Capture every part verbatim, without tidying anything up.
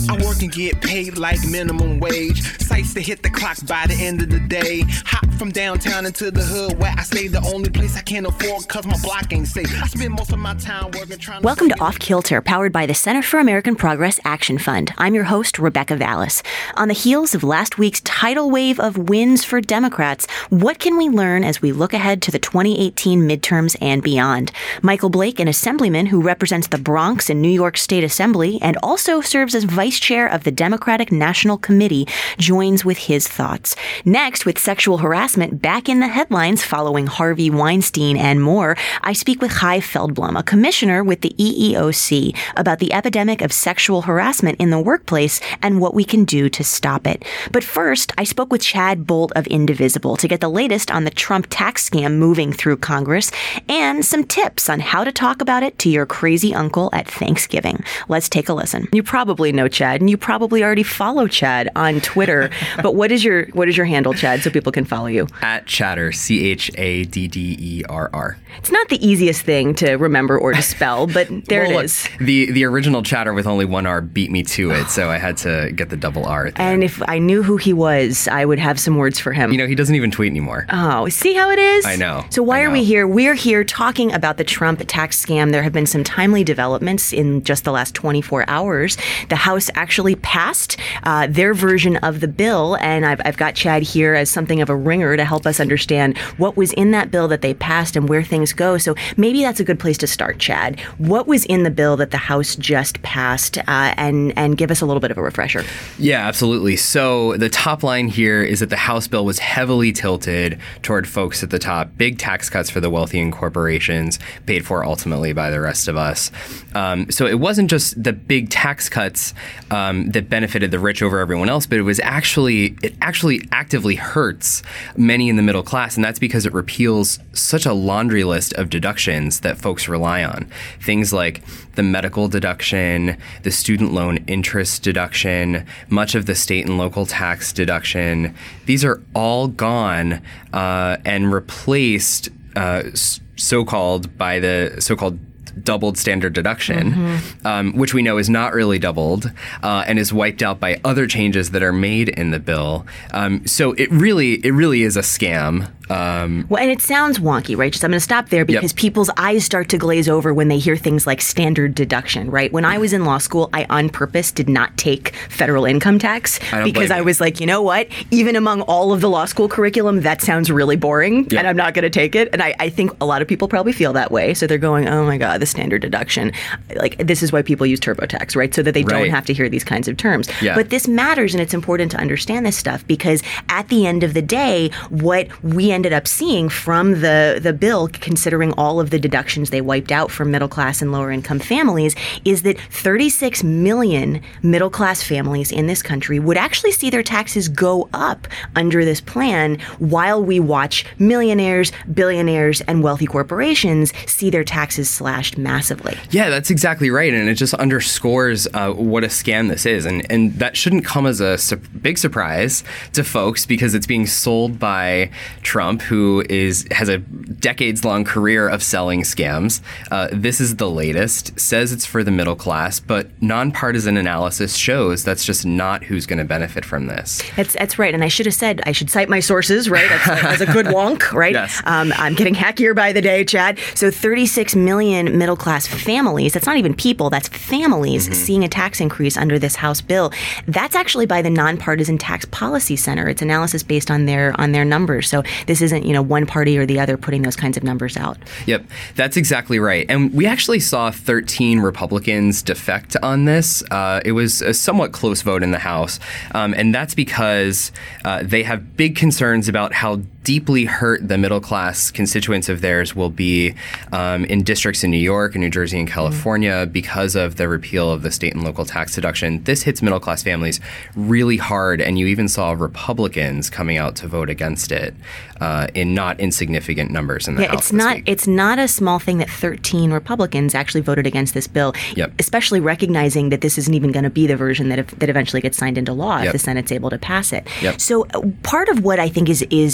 I work and get paid like minimum wage. Sights to hit the clock by the end of the day. Hop from downtown into the hood where I stay. The only place I can't afford cause my block ain't safe. I spend most of my time working trying to... Welcome to Off Kilter, powered by the Center for American Progress Action Fund. I'm your host, Rebecca Vallis. On the heels of last week's tidal wave of wins for Democrats, what can we learn as we look ahead to the twenty eighteen midterms and beyond? Michael Blake, an assemblyman who represents the Bronx in New York State Assembly and also serves as vice chair of the Democratic National Committee, joins with his thoughts. Next, with sexual harassment back in the headlines following Harvey Weinstein and more, I speak with Chai Feldblum, a commissioner with the E E O C, about the epidemic of sexual harassment in the workplace and what we can do to stop it. But first, I spoke with Chad Bolt of Indivisible to get the latest on the Trump tax scam moving through Congress and some tips on how to talk about it to your crazy uncle at Thanksgiving. Let's take a listen. You probably know Chad, and you probably already follow Chad on Twitter. But what is your what is your handle, Chad, so people can follow you? At Chatter, C H A D D E R R. It's not the easiest thing to remember or to spell, but there well, it is. Look, the the original Chatter with only one R beat me to it, so I had to get the double R. There. And if I knew who he was, I would have some words for him. You know, he doesn't even tweet anymore. Oh, see how it is? I know. So why I are know. we here? We're here talking about the Trump tax scam. There have been some timely developments in just the last twenty-four hours. The House actually passed uh, their version of the bill, and I've, I've got Chad here as something of a ringer to help us understand what was in that bill that they passed and where things go. So maybe that's a good place to start, Chad. What was in the bill that the House just passed, uh, and, and give us a little bit of a refresher? Yeah, absolutely. So the top line here is that the House bill was heavily tilted toward folks at the top. Big tax cuts for the wealthy and corporations, paid for ultimately by the rest of us. Um, so it wasn't just the big tax cuts um, that benefited the rich over everyone else, but it was actually, it actually actively hurts many in the middle class. And that's because it repeals such a laundry list of deductions that folks rely on. Things like the medical deduction, the student loan interest deduction, much of the state and local tax deduction. These are all gone uh, and replaced uh, so-called by the so-called doubled standard deduction, mm-hmm. um, which we know is not really doubled uh, and is wiped out by other changes that are made in the bill. Um, so it really, it really is a scam. Um, well, and it sounds wonky, right? Just I'm going to stop there because yep. people's eyes start to glaze over when they hear things like standard deduction, right? When I was in law school, I on purpose did not take federal income tax I because I was like, you know what? Even among all of the law school curriculum, that sounds really boring, yep. and I'm not going to take it. And I, I think a lot of people probably feel that way. So they're going, oh my God, the standard deduction. Like, this is why people use TurboTax, right? So that they right. don't have to hear these kinds of terms. Yeah. But this matters, and it's important to understand this stuff because at the end of the day, what we ended up seeing from the, the bill, considering all of the deductions they wiped out for middle class and lower income families, is that thirty-six million middle class families in this country would actually see their taxes go up under this plan, while we watch millionaires, billionaires, and wealthy corporations see their taxes slashed massively. Yeah, that's exactly right. And it just underscores uh, what a scam this is. And, and that shouldn't come as a su- big surprise to folks because it's being sold by Trump, who is has a decades-long career of selling scams. Uh, this is the latest, says it's for the middle class, but nonpartisan analysis shows that's just not who's going to benefit from this. That's that's right. And I should have said, I should cite my sources, right? As, as a good wonk, right? Yes. Um, I'm getting hackier by the day, Chad. So thirty-six million middle-class families, that's not even people, that's families mm-hmm. seeing a tax increase under this House bill. That's actually by the Nonpartisan Tax Policy Center. It's analysis based on their on their numbers. So this isn't, you know, one party or the other putting those kinds of numbers out. Yep, that's exactly right. And we actually saw thirteen Republicans defect on this. Uh, it was a somewhat close vote in the House. Um, and that's because uh, they have big concerns about how deeply hurt the middle class constituents of theirs will be um, in districts in New York and New Jersey and California mm-hmm. because of the repeal of the state and local tax deduction. This hits middle class families really hard, and you even saw Republicans coming out to vote against it uh, in not insignificant numbers in the yeah, House. It's not week. it's not a small thing that thirteen Republicans actually voted against this bill, yep. especially recognizing that this isn't even going to be the version that if, that eventually gets signed into law yep. if the Senate's able to pass it. Yep. So uh, part of what I think is is important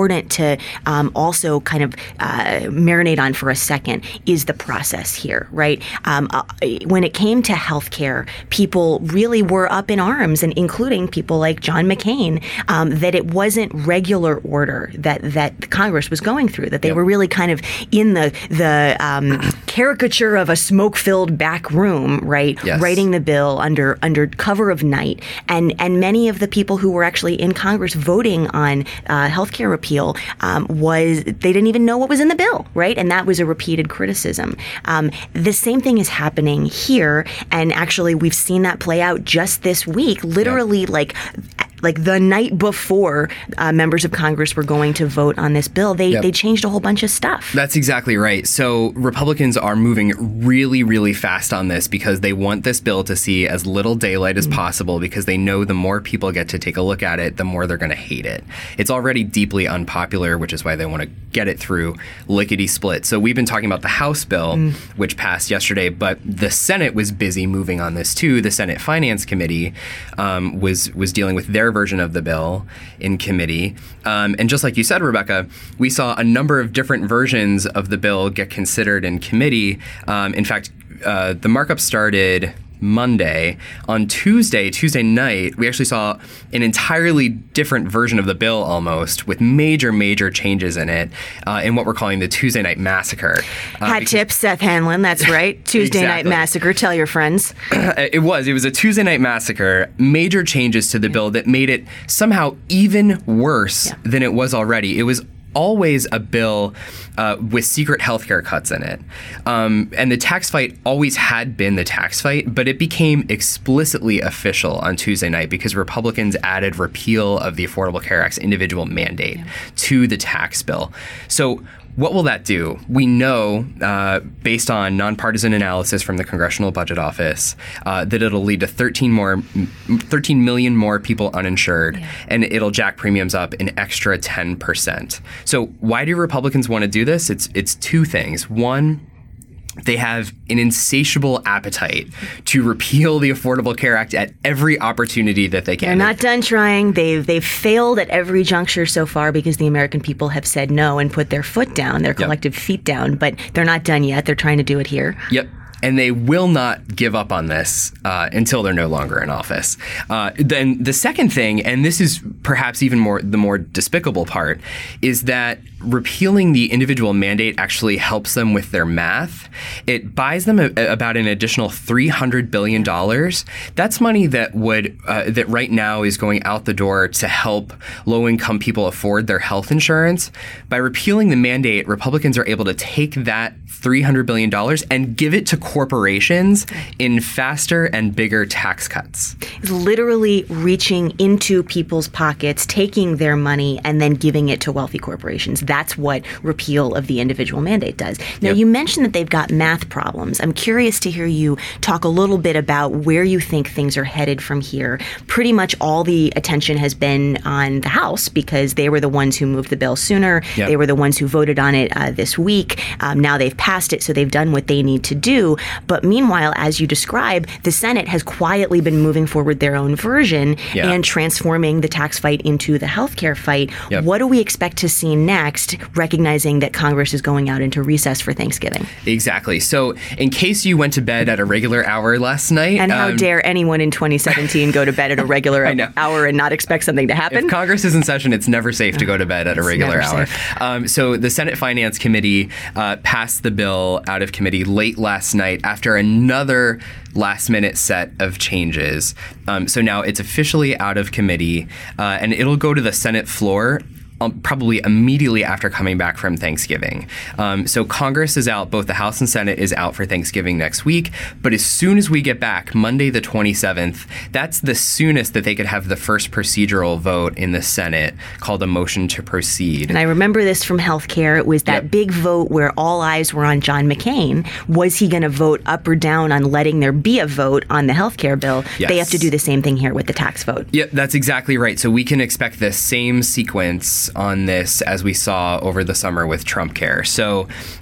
important to um, also kind of uh, marinate on for a second is the process here, right? Um, uh, when it came to healthcare, people really were up in arms, and including people like John McCain, um, that it wasn't regular order that that Congress was going through, that they yep. were really kind of in the the um, caricature of a smoke-filled back room, right? Yes. Writing the bill under under cover of night, and and many of the people who were actually in Congress voting on uh, healthcare repeal um, was they didn't even know what was in the bill, right? And that was a repeated criticism. Um, the same thing is happening here, and actually we've seen that play out just this week, literally yep. like. Like the night before uh, members of Congress were going to vote on this bill, they, yep. they changed a whole bunch of stuff. That's exactly right. So Republicans are moving really, really fast on this because they want this bill to see as little daylight as mm-hmm. possible, because they know the more people get to take a look at it, the more they're going to hate it. It's already deeply unpopular, which is why they want to get it through lickety split. So we've been talking about the House bill, mm. which passed yesterday, but the Senate was busy moving on this too. The Senate Finance Committee um, was was dealing with their version of the bill in committee. Um, and just like you said, Rebecca, we saw a number of different versions of the bill get considered in committee. Um, in fact, uh, the markup started Monday. On Tuesday, Tuesday night, we actually saw an entirely different version of the bill almost, with major, major changes in it, uh, in what we're calling the Tuesday Night Massacre. Uh, Hat tip, Seth Hanlon, that's right. Tuesday exactly. Night Massacre, tell your friends. It was. It was a Tuesday Night Massacre, major changes to the bill that made it somehow even worse yeah. than it was already. It was always a bill uh, with secret healthcare cuts in it. Um, and the tax fight always had been the tax fight, but it became explicitly official on Tuesday night because Republicans added repeal of the Affordable Care Act's individual mandate yeah. to the tax bill. So what will that do? We know, uh, based on nonpartisan analysis from the Congressional Budget Office, uh, that it'll lead to thirteen more, thirteen million more people uninsured, yeah. and it'll jack premiums up an extra ten percent. So why do Republicans want to do this? It's it's two things. One, they have an insatiable appetite to repeal the Affordable Care Act at every opportunity that they can. They're not done trying. They've they've failed at every juncture so far because the American people have said no and put their foot down, their collective yep. feet down. But they're not done yet. They're trying to do it here. Yep. And they will not give up on this uh, until they're no longer in office. Uh, then the second thing, and this is perhaps even more the more despicable part, is that repealing the individual mandate actually helps them with their math. It buys them a, about an additional three hundred billion dollars. That's money that would uh, that right now is going out the door to help low-income people afford their health insurance. By repealing the mandate, Republicans are able to take that three hundred billion dollars and give it to corporations in faster and bigger tax cuts. It's literally reaching into people's pockets, taking their money, and then giving it to wealthy corporations. That's what repeal of the individual mandate does. Now, yep. you mentioned that they've got math problems. I'm curious to hear you talk a little bit about where you think things are headed from here. Pretty much all the attention has been on the House because they were the ones who moved the bill sooner. Yep. They were the ones who voted on it uh, this week. Um, now they've passed it, so they've done what they need to do. But meanwhile, as you describe, the Senate has quietly been moving forward their own version yeah. and transforming the tax fight into the healthcare fight. Yep. What do we expect to see next, recognizing that Congress is going out into recess for Thanksgiving? Exactly. So in case you went to bed at a regular hour last night. And how um, dare anyone in twenty seventeen go to bed at a regular hour and not expect something to happen? If Congress is in session, it's never safe to go to bed at a it's regular hour. Um, so the Senate Finance Committee uh, passed the bill out of committee late last night after another last-minute set of changes. Um, so now it's officially out of committee, uh, and it'll go to the Senate floor Um, probably immediately after coming back from Thanksgiving. Um, so Congress is out, both the House and Senate is out for Thanksgiving next week, but as soon as we get back, Monday the twenty-seventh, that's the soonest that they could have the first procedural vote in the Senate called a motion to proceed. And I remember this from healthcare. It was that yep. big vote where all eyes were on John McCain. Was he going to vote up or down on letting there be a vote on the healthcare bill? Yes. They have to do the same thing here with the tax vote. Yep, that's exactly right. So we can expect the same sequence on this as we saw over the summer with Trump Care. So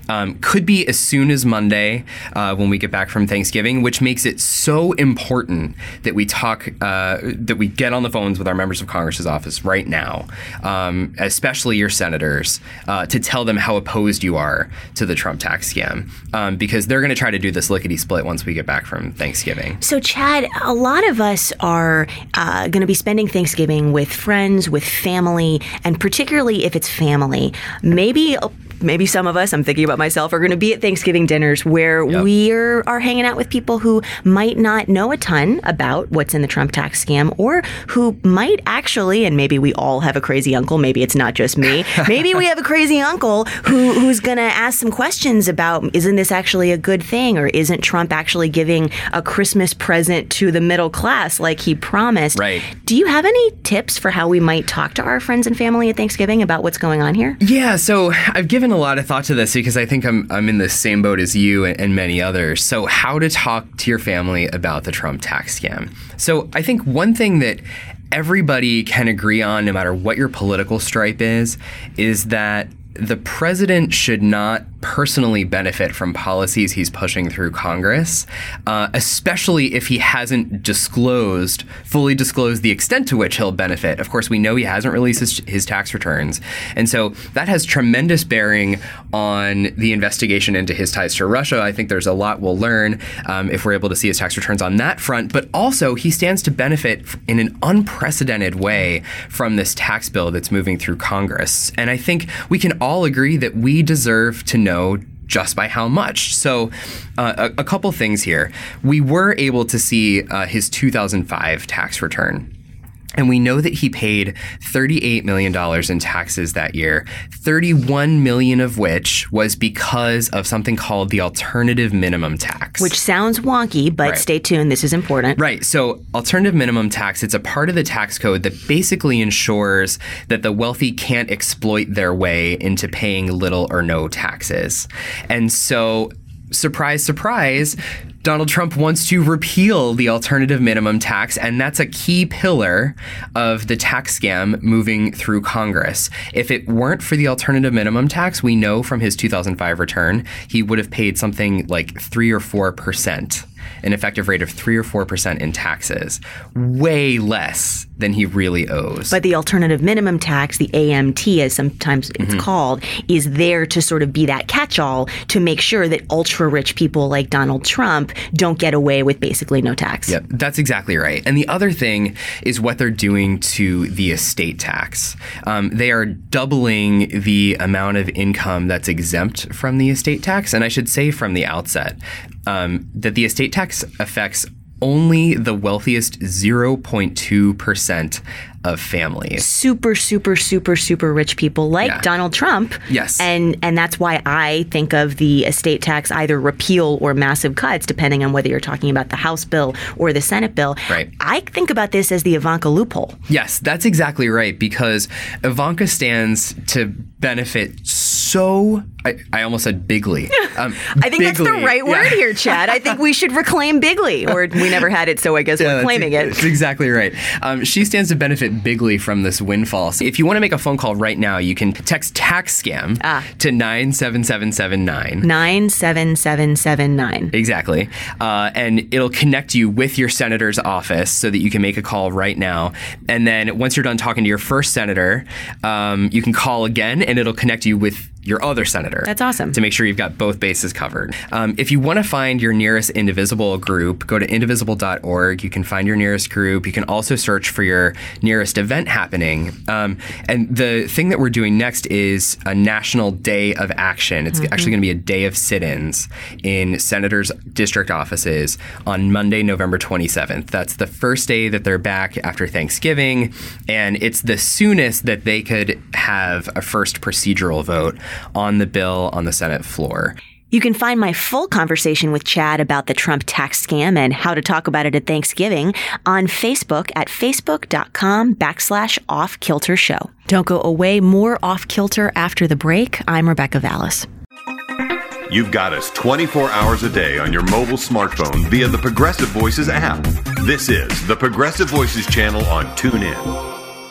um, could be as soon as Monday uh, when we get back from Thanksgiving, which makes it so important that we talk, uh, that we get on the phones with our members of Congress's office right now, um, especially your senators, uh, to tell them how opposed you are to the Trump tax scam, um, because they're going to try to do this lickety-split once we get back from Thanksgiving. So, Chad, a lot of us are uh, going to be spending Thanksgiving with friends, with family, and particularly if it's family, maybe maybe some of us, I'm thinking about myself, are going to be at Thanksgiving dinners where yep. we are, are hanging out with people who might not know a ton about what's in the Trump tax scam, or who might actually, and maybe we all have a crazy uncle, maybe it's not just me, maybe we have a crazy uncle who who's going to ask some questions about, isn't this actually a good thing, or isn't Trump actually giving a Christmas present to the middle class like he promised? Right. Do you have any tips for how we might talk to our friends and family at Thanksgiving about what's going on here? Yeah, so I've given a lot of thought to this because I think I'm I'm in the same boat as you and, and many others. So how to talk to your family about the Trump tax scam. So I think one thing that everybody can agree on, no matter what your political stripe is, is that the president should not personally benefit from policies he's pushing through Congress, uh, especially if he hasn't disclosed, fully disclosed the extent to which he'll benefit. Of course, we know he hasn't released his, his tax returns. And so that has tremendous bearing on the investigation into his ties to Russia. I think there's a lot we'll learn um, if we're able to see his tax returns on that front. But also, he stands to benefit in an unprecedented way from this tax bill that's moving through Congress. And I think we can all agree that we deserve to know just by how much. So uh, a, a couple things here. We were able to see uh, his two thousand five tax return. And we know that he paid thirty-eight million dollars in taxes that year, thirty-one million dollars of which was because of something called the alternative minimum tax. Which sounds wonky, but right. Stay tuned. This is important. Right. So alternative minimum tax, it's a part of the tax code that basically ensures that the wealthy can't exploit their way into paying little or no taxes. And so, surprise, surprise, Donald Trump wants to repeal the alternative minimum tax, and that's a key pillar of the tax scam moving through Congress. If it weren't for the alternative minimum tax, we know from his two thousand five return, he would have paid something like three or four percent, an effective rate of three or four percent in taxes, way less than he really owes. But the alternative minimum tax, the A M T as sometimes it's mm-hmm. called, is there to sort of be that catch-all to make sure that ultra-rich people like Donald Trump don't get away with basically no tax. Yep, that's exactly right. And the other thing is what they're doing to the estate tax. Um, they are doubling the amount of income that's exempt from the estate tax. And I should say from the outset um, that the estate tax affects only the wealthiest zero point two percent of families. Super, super, super, super rich people like yeah. Donald Trump. Yes. And and that's why I think of the estate tax either repeal or massive cuts, depending on whether you're talking about the House bill or the Senate bill. Right. I think about this as the Ivanka loophole. Yes, that's exactly right, because Ivanka stands to benefit so, I, I almost said bigly. Um, I think bigly. That's the right word yeah. here, Chad. I think we should reclaim bigly, or we never had it, so I guess yeah, we're claiming it. That's exactly right. Um, she stands to benefit bigly from this windfall. So if you want to make a phone call right now, you can text tax scam ah. to nine seven seven seven nine. nine seven seven seven nine. Exactly. Uh, and it'll connect you with your senator's office so that you can make a call right now. And then once you're done talking to your first senator, um, you can call again and it'll connect you with your other senator. That's awesome. To make sure you've got both bases covered. Um, if you want to find your nearest Indivisible group, go to indivisible dot org. You can find your nearest group. You can also search for your nearest event happening. Um, and the thing that we're doing next is a National Day of Action. It's mm-hmm. actually going to be a day of sit-ins in senators' district offices on Monday, November twenty-seventh. That's the first day that they're back after Thanksgiving, and it's the soonest that they could have a first procedural vote on the bill on the Senate floor. You can find my full conversation with Chad about the Trump tax scam and how to talk about it at Thanksgiving on Facebook at facebook.com backslash Off Kilter Show. Don't go away. More Off Kilter after the break. I'm Rebecca Vallis. You've got us twenty-four hours a day on your mobile smartphone via the Progressive Voices app. This is the Progressive Voices channel on TuneIn.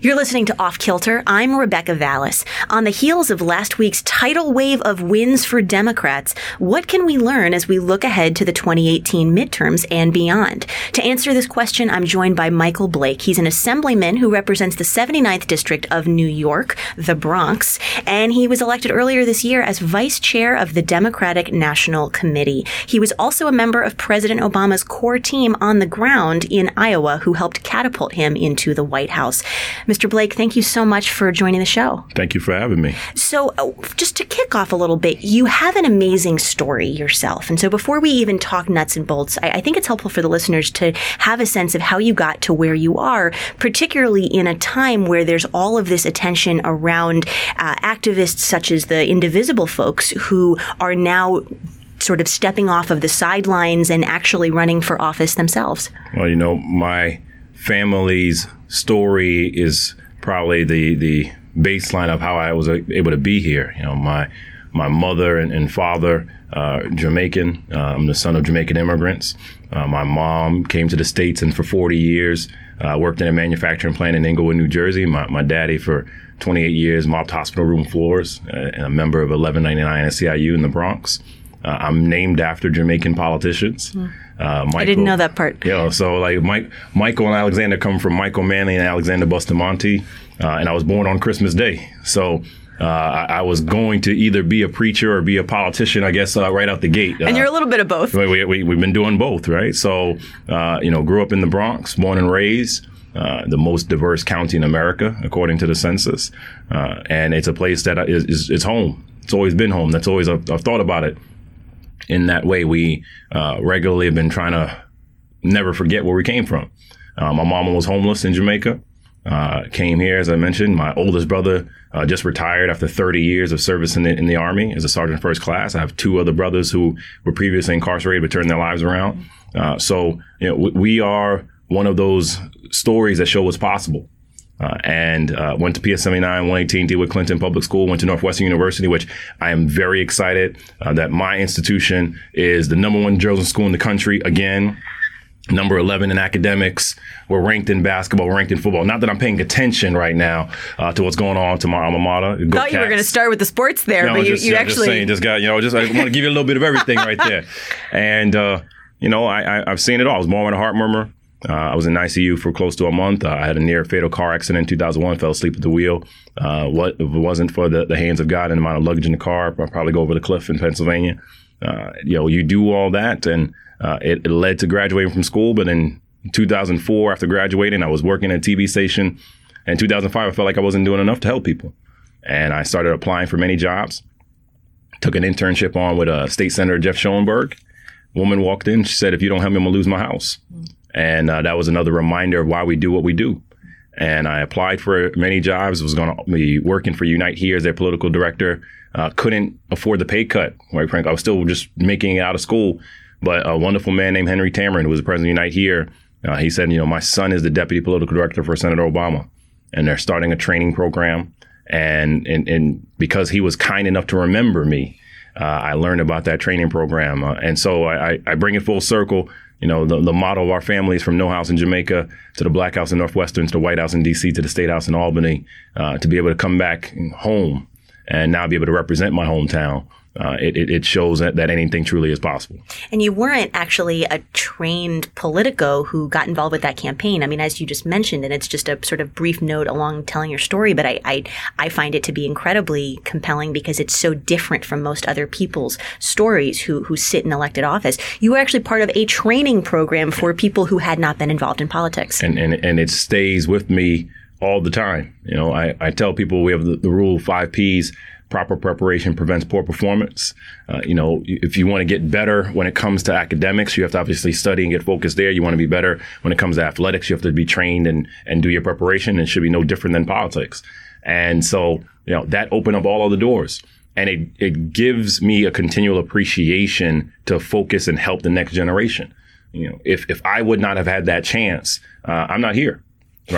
You're listening to Off Kilter. I'm Rebecca Vallis. On the heels of last week's tidal wave of wins for Democrats, what can we learn as we look ahead to the twenty eighteen midterms and beyond? To answer this question, I'm joined by Michael Blake. He's an assemblyman who represents the seventy-ninth District of New York, the Bronx, and he was elected earlier this year as vice chair of the Democratic National Committee. He was also a member of President Obama's core team on the ground in Iowa who helped catapult him into the White House. Mister Blake, thank you so much for joining the show. Thank you for having me. So uh, just to kick off a little bit, you have an amazing story yourself. And so before we even talk nuts and bolts, I, I think it's helpful for the listeners to have a sense of how you got to where you are, particularly in a time where there's all of this attention around uh, activists such as the Indivisible folks who are now sort of stepping off of the sidelines and actually running for office themselves. Well, you know, my family's story is probably the the baseline of how I was able to be here. You know, my my mother and, and father uh, Jamaican. Uh, I'm the son of Jamaican immigrants. Uh, my mom came to the States and for forty years uh, worked in a manufacturing plant in Englewood, New Jersey. My, my daddy for twenty-eight years mopped hospital room floors, uh, and a member of eleven ninety-nine S C I U in the Bronx. Uh, I'm named after Jamaican politicians. Mm. Uh, Michael, I didn't know that part. Yeah, you know, so like Mike, Michael and Alexander come from Michael Manley and Alexander Bustamante, uh, and I was born on Christmas Day. So uh, I, I was going to either be a preacher or be a politician, I guess, uh, right out the gate. And uh, you're a little bit of both. We, we, we've been doing both, right? So, uh, you know, grew up in the Bronx, born and raised. Uh, the most diverse county in America, according to the census. Uh, and it's a place that is, is, is home. It's always been home. That's always, I've, I've thought about it in that way. We uh, regularly have been trying to never forget where we came from. Uh, my mama was homeless in Jamaica, uh, came here, as I mentioned. My oldest brother uh, just retired after thirty years of service in the, in the Army as a sergeant first class. I have two other brothers who were previously incarcerated but turned their lives around. Uh, so, you know, we, we are one of those stories that show what's possible. Uh, and uh, went to P S seventy-nine, one eighteen, DeWitt Clinton Public School, went to Northwestern University, which I am very excited uh, that my institution is the number one journalism school in the country. Again, number eleven in academics. We're ranked in basketball, we're ranked in football. Not that I'm paying attention right now uh, to what's going on to my alma mater. Go Thought Cats. You were going to start with the sports there, no, but just, you, you yeah, actually... Just saying, just got, you know, just I want to give you a little bit of everything right there. And, uh, you know, I, I, I've seen it all. I was born with a heart murmur. Uh, I was in I C U for close to a month. Uh, I had a near fatal car accident in two thousand one, fell asleep at the wheel. Uh, what, if it wasn't for the, the hands of God and the amount of luggage in the car, I'd probably go over the cliff in Pennsylvania. Uh, you know, you do all that, and uh, it, it led to graduating from school. But in two thousand four, after graduating, I was working at a T V station. In two thousand five, I felt like I wasn't doing enough to help people. And I started applying for many jobs. Took an internship on with uh, State Senator Jeff Schoenberg. Woman walked in, she said, "If you don't help me, I'm going to lose my house." Mm. And uh, that was another reminder of why we do what we do. And I applied for many jobs. Was going to be working for Unite Here as their political director. Uh, couldn't afford the pay cut, quite frankly. I was still just making it out of school. But a wonderful man named Henry Tamron, who was the president of Unite Here, uh, he said, you know, my son is the deputy political director for Senator Obama. And they're starting a training program. And, and, and because he was kind enough to remember me, uh, I learned about that training program. Uh, and so I, I bring it full circle. You know, the, the motto of our family is from No House in Jamaica to the Black House in Northwestern to the White House in D C to the State House in Albany, uh, to be able to come back home and now be able to represent my hometown. Uh, it, it shows that, that anything truly is possible. And you weren't actually a trained politico who got involved with that campaign. I mean, as you just mentioned, and it's just a sort of brief note along telling your story, but I, I, I find it to be incredibly compelling because it's so different from most other people's stories who, who sit in elected office. You were actually part of a training program for people who had not been involved in politics. And, and, and it stays with me all the time. You know, I, I tell people we have the, the rule five P's. Proper preparation prevents poor performance. Uh, you know, if you want to get better when it comes to academics, you have to obviously study and get focused there. You want to be better when it comes to athletics. You have to be trained and, and do your preparation. It should be no different than politics. And so, you know, that opened up all of the doors. And it, it gives me a continual appreciation to focus and help the next generation. You know, if, if I would not have had that chance, uh, I'm not here right now.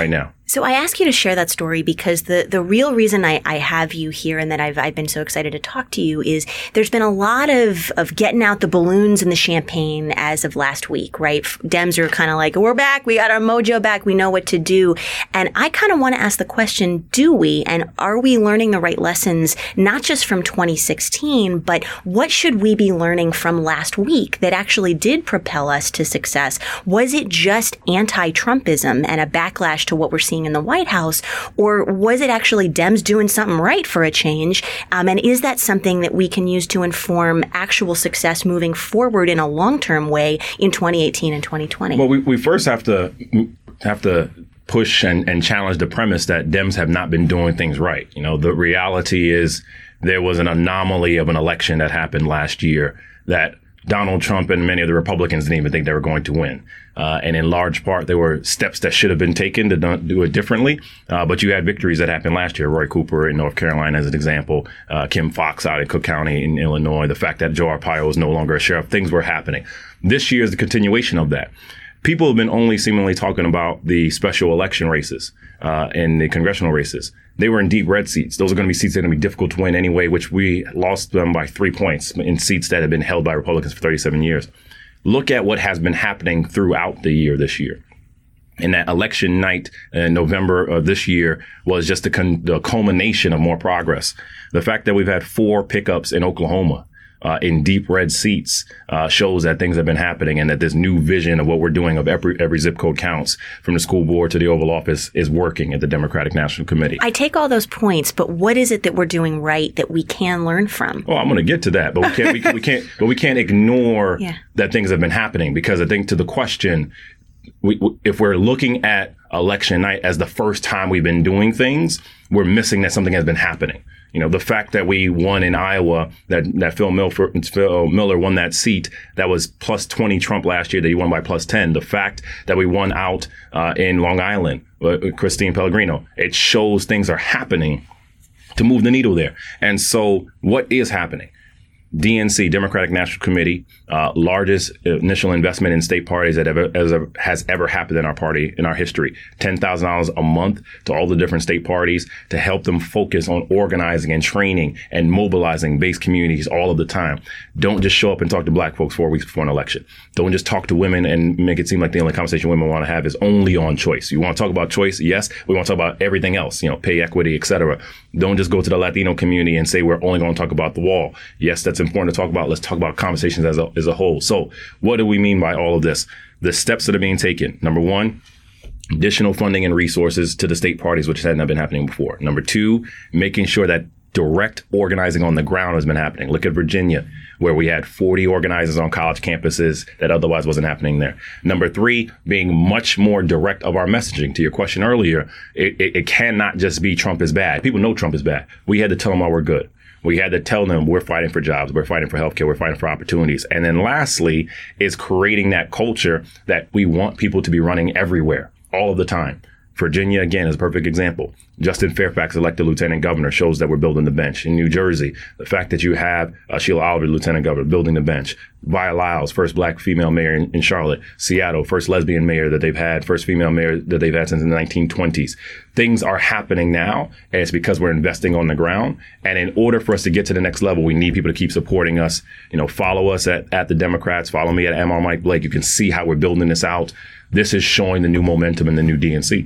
So I ask you to share that story because the, the real reason I, I have you here and that I've I've been so excited to talk to you is there's been a lot of, of getting out the balloons and the champagne as of last week, right? Dems are kind of like, we're back, we got our mojo back, we know what to do. And I kind of want to ask the question, do we? And are we learning the right lessons, not just from twenty sixteen, but what should we be learning from last week that actually did propel us to success? Was it just anti-Trumpism and a backlash to what we're seeing in the White House, or was it actually Dems doing something right for a change? Um, and is that something that we can use to inform actual success moving forward in a long-term way in twenty eighteen and twenty twenty? Well, we, we first have to have to push and, and challenge the premise that Dems have not been doing things right. You know, the reality is there was an anomaly of an election that happened last year that Donald Trump and many of the Republicans didn't even think they were going to win. Uh, and in large part, there were steps that should have been taken to do, do it differently. Uh, but you had victories that happened last year. Roy Cooper in North Carolina as an example, uh, Kim Foxx out in Cook County in Illinois, the fact that Joe Arpaio is no longer a sheriff, things were happening. This year is the continuation of that. People have been only seemingly talking about the special election races uh, and the congressional races. They were in deep red seats. Those are going to be seats that are going to be difficult to win anyway, which we lost them by three points in seats that have been held by Republicans for thirty-seven years. Look at what has been happening throughout the year this year. And that election night in November of this year was just the, con- the culmination of more progress. The fact that we've had four pickups in Oklahoma Uh, in deep red seats uh, shows that things have been happening and that this new vision of what we're doing of every, every zip code counts from the school board to the Oval Office is working at the Democratic National Committee. I take all those points, but what is it that we're doing right that we can learn from? Well, I'm going to get to that, but we can't, we, can, we can't, but we can't ignore yeah. that things have been happening, because I think to the question, we, if we're looking at election night as the first time we've been doing things, we're missing that something has been happening. You know, the fact that we won in Iowa, that, that Phil, Milford, Phil Miller won that seat, that was plus twenty Trump last year, that he won by plus ten. The fact that we won out uh, in Long Island, uh, Christine Pellegrino, it shows things are happening to move the needle there. And so what is happening? D N C, Democratic National Committee, uh, largest initial investment in state parties that ever, as a, has ever happened in our party, in our history. ten thousand dollars a month to all the different state parties to help them focus on organizing and training and mobilizing base communities all of the time. Don't just show up and talk to black folks four weeks before an election. Don't just talk to women and make it seem like the only conversation women want to have is only on choice. You want to talk about choice? Yes. We want to talk about everything else, you know, pay equity, et cetera. Don't just go to the Latino community and say we're only going to talk about the wall. Yes, that's important to talk about. Let's talk about conversations as a, as a whole. So what do we mean by all of this? The steps that are being taken. Number one, additional funding and resources to the state parties, which had not been happening before. Number two, making sure that direct organizing on the ground has been happening. Look at Virginia, where we had forty organizers on college campuses that otherwise wasn't happening there. Number three, being much more direct of our messaging. To your question earlier, it, it, it cannot just be Trump is bad. People know Trump is bad. We had to tell them why we're good. We had to tell them we're fighting for jobs, we're fighting for healthcare, we're fighting for opportunities. And then lastly is creating that culture that we want people to be running everywhere, all of the time. Virginia, again, is a perfect example. Justin Fairfax, elected lieutenant governor, shows that we're building the bench. In New Jersey, the fact that you have uh, Sheila Oliver, lieutenant governor, building the bench. Via Lyles, first black female mayor in, in Charlotte. Seattle, first lesbian mayor that they've had, first female mayor that they've had since the nineteen twenties. Things are happening now, and it's because we're investing on the ground. And in order for us to get to the next level, we need people to keep supporting us. You know, follow us at, at the Democrats, follow me at M R Mike Blake. You can see how we're building this out. This is showing the new momentum in the new D N C.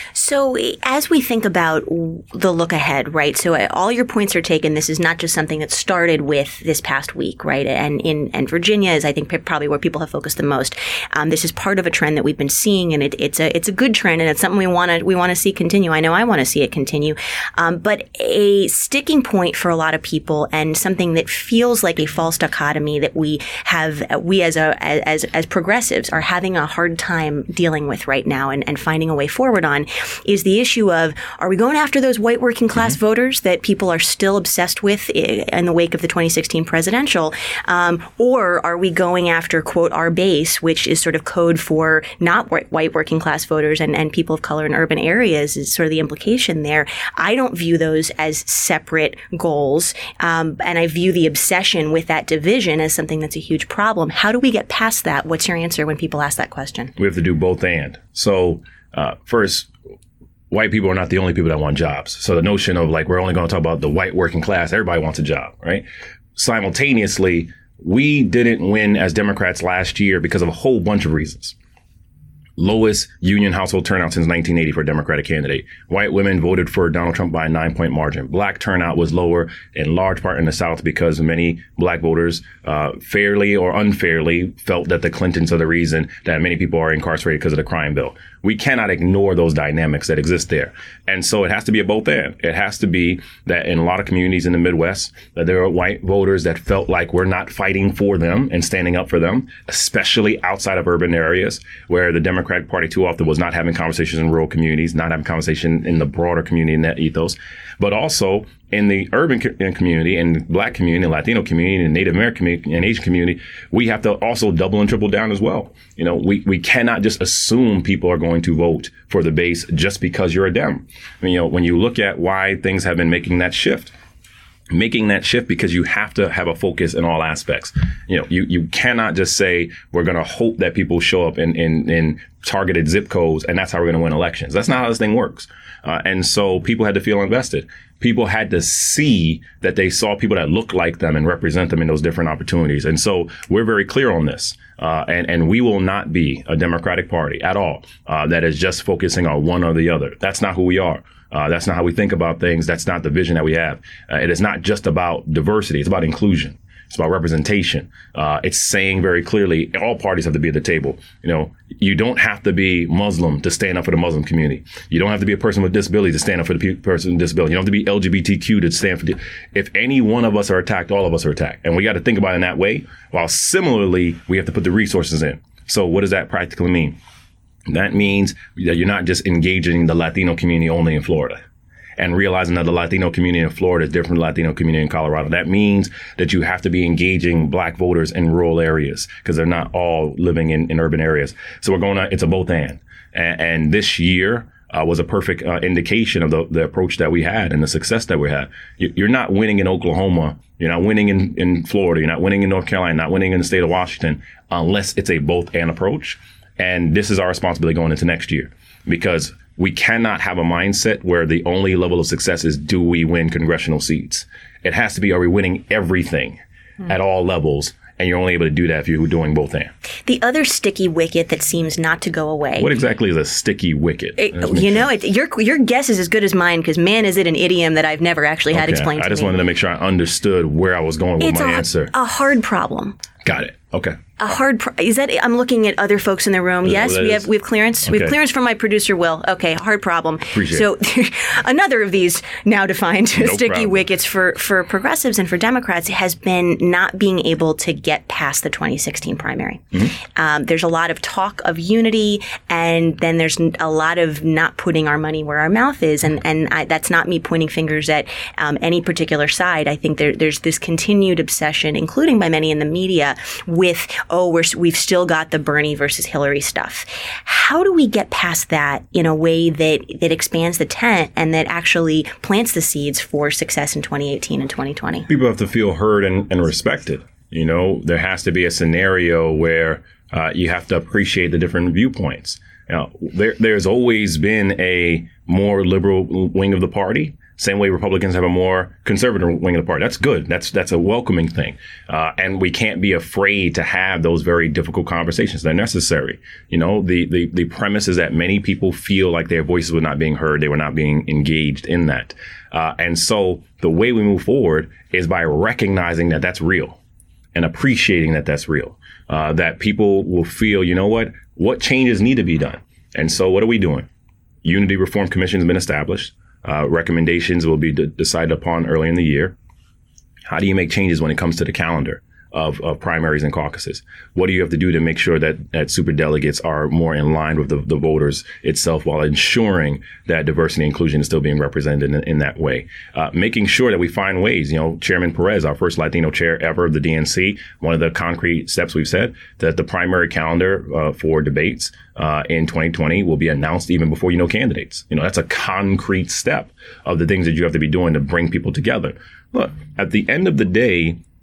So as we think about the look ahead, right? So all your points are taken. This is not just something that started with this past week, right? And in and Virginia is, I think, probably where people have focused the most. Um, this is part of a trend that we've been seeing, and it, it's a it's a good trend, and it's something we want to we want to see continue. I know I want to see it continue. Um, but a sticking point for a lot of people, and something that feels like a false dichotomy that we have, we as a as as progressives are having a hard time dealing with right now and, and finding a way forward on, is the issue of, are we going after those white working class mm-hmm. voters that people are still obsessed with in the wake of the twenty sixteen presidential, um, or are we going after, quote, our base, which is sort of code for not white working class voters and, and people of color in urban areas, is sort of the implication there. I don't view those as separate goals, um, and I view the obsession with that division as something that's a huge problem. How do we get past that? What's your answer when people ask that question? We have to do both and. So uh, first, white people are not the only people that want jobs. So the notion of like, we're only going to talk about the white working class, everybody wants a job, right? Simultaneously, we didn't win as Democrats last year because of a whole bunch of reasons. Lowest union household turnout since nineteen eighty for a Democratic candidate. White women voted for Donald Trump by a nine-point margin. Black turnout was lower in large part in the South because many black voters uh, fairly or unfairly felt that the Clintons are the reason that many people are incarcerated because of the crime bill. We cannot ignore those dynamics that exist there. And so it has to be a both and. It has to be that in a lot of communities in the Midwest, that there are white voters that felt like we're not fighting for them and standing up for them, especially outside of urban areas where the Democratic Party too often was not having conversations in rural communities, not having conversation in the broader community in that ethos, but also in the urban co- community and black community and Latino community and Native American community and Asian community, we have to also double and triple down as well. You know, we, we cannot just assume people are going to vote for the base just because you're a Dem. I mean, you know, when you look at why things have been making that shift, making that shift because you have to have a focus in all aspects. You know, you, you cannot just say we're going to hope that people show up in, in, in targeted zip codes and that's how we're going to win elections. That's not how this thing works. Uh, and so people had to feel invested. People had to see that they saw people that look like them and represent them in those different opportunities. And so we're very clear on this. Uh, and, and we will not be a Democratic Party at all uh, that is just focusing on one or the other. That's not who we are. Uh, that's not how we think about things. That's not the vision that we have. Uh, it is not just about diversity. It's about inclusion. It's about representation. Uh, it's saying very clearly all parties have to be at the table. You know, you don't have to be Muslim to stand up for the Muslim community. You don't have to be a person with disability to stand up for the pe- person with disability. You don't have to be L G B T Q to stand for the, if any one of us are attacked, all of us are attacked. And we got to think about it in that way, while similarly, we have to put the resources in. So what does that practically mean? That means that you're not just engaging the Latino community only in Florida and realizing that the Latino community in Florida is different from the Latino community in Colorado. That means that you have to be engaging black voters in rural areas because they're not all living in, in urban areas. So we're going to, it's a both and. And, and this year uh, was a perfect uh, indication of the, the approach that we had and the success that we had. You, you're not winning in Oklahoma. You're not winning in, in Florida. You're not winning in North Carolina, not winning in the state of Washington unless it's a both and approach. And this is our responsibility going into next year because we cannot have a mindset where the only level of success is do we win congressional seats. It has to be, are we winning everything mm. at all levels? And you're only able to do that if you're doing both and. The other sticky wicket that seems not to go away. What exactly is a sticky wicket? It, you know, it, your your guess is as good as mine because, man, is it an idiom that I've never actually had okay. explained to me. I just wanted to make sure I understood where I was going with it's my a, answer. a hard problem. Got it. Okay. A hard, pro- is that, I'm looking at other folks in the room. Is yes, we have, we have clearance. Okay. We have clearance from my producer, Will. Okay, hard problem. Appreciate so it. another of these now defined No sticky problem. wickets for, for progressives and for Democrats has been not being able to get past the twenty sixteen primary. Mm-hmm. Um, there's a lot of talk of unity, and then there's a lot of not putting our money where our mouth is. And, and I, that's not me pointing fingers at um, any particular side. I think there, there's this continued obsession, including by many in the media, with oh, we're, we've still got the Bernie versus Hillary stuff. How do we get past that in a way that, that expands the tent and that actually plants the seeds for success in twenty eighteen and twenty twenty? People have to feel heard and, and respected. You know, there has to be a scenario where uh, you have to appreciate the different viewpoints. Now, there, there's always been a more liberal wing of the party. Same way Republicans have a more conservative wing of the party. That's good. That's that's a welcoming thing. Uh, and we can't be afraid to have those very difficult conversations. They're necessary. You know, the, the, the premise is that many people feel like their voices were not being heard. They were not being engaged in that. Uh, and so the way we move forward is by recognizing that that's real and appreciating that that's real. Uh, that people will feel, you know what, what changes need to be done. And so what are we doing? Unity Reform Commission has been established. Uh, recommendations will be d- decided upon early in the year. How do you make changes when it comes to the calendar of, of primaries and caucuses? What do you have to do to make sure that, that superdelegates are more in line with the, the voters itself while ensuring that diversity and inclusion is still being represented in, in that way? Uh, making sure that we find ways, you know, Chairman Perez, our first Latino chair ever of the D N C, one of the concrete steps we've said that the primary calendar uh, for debates Uh, in twenty twenty will be announced even before you know candidates. You know, that's a concrete step of the things that you have to be doing to bring people together. Look, at the end of the day,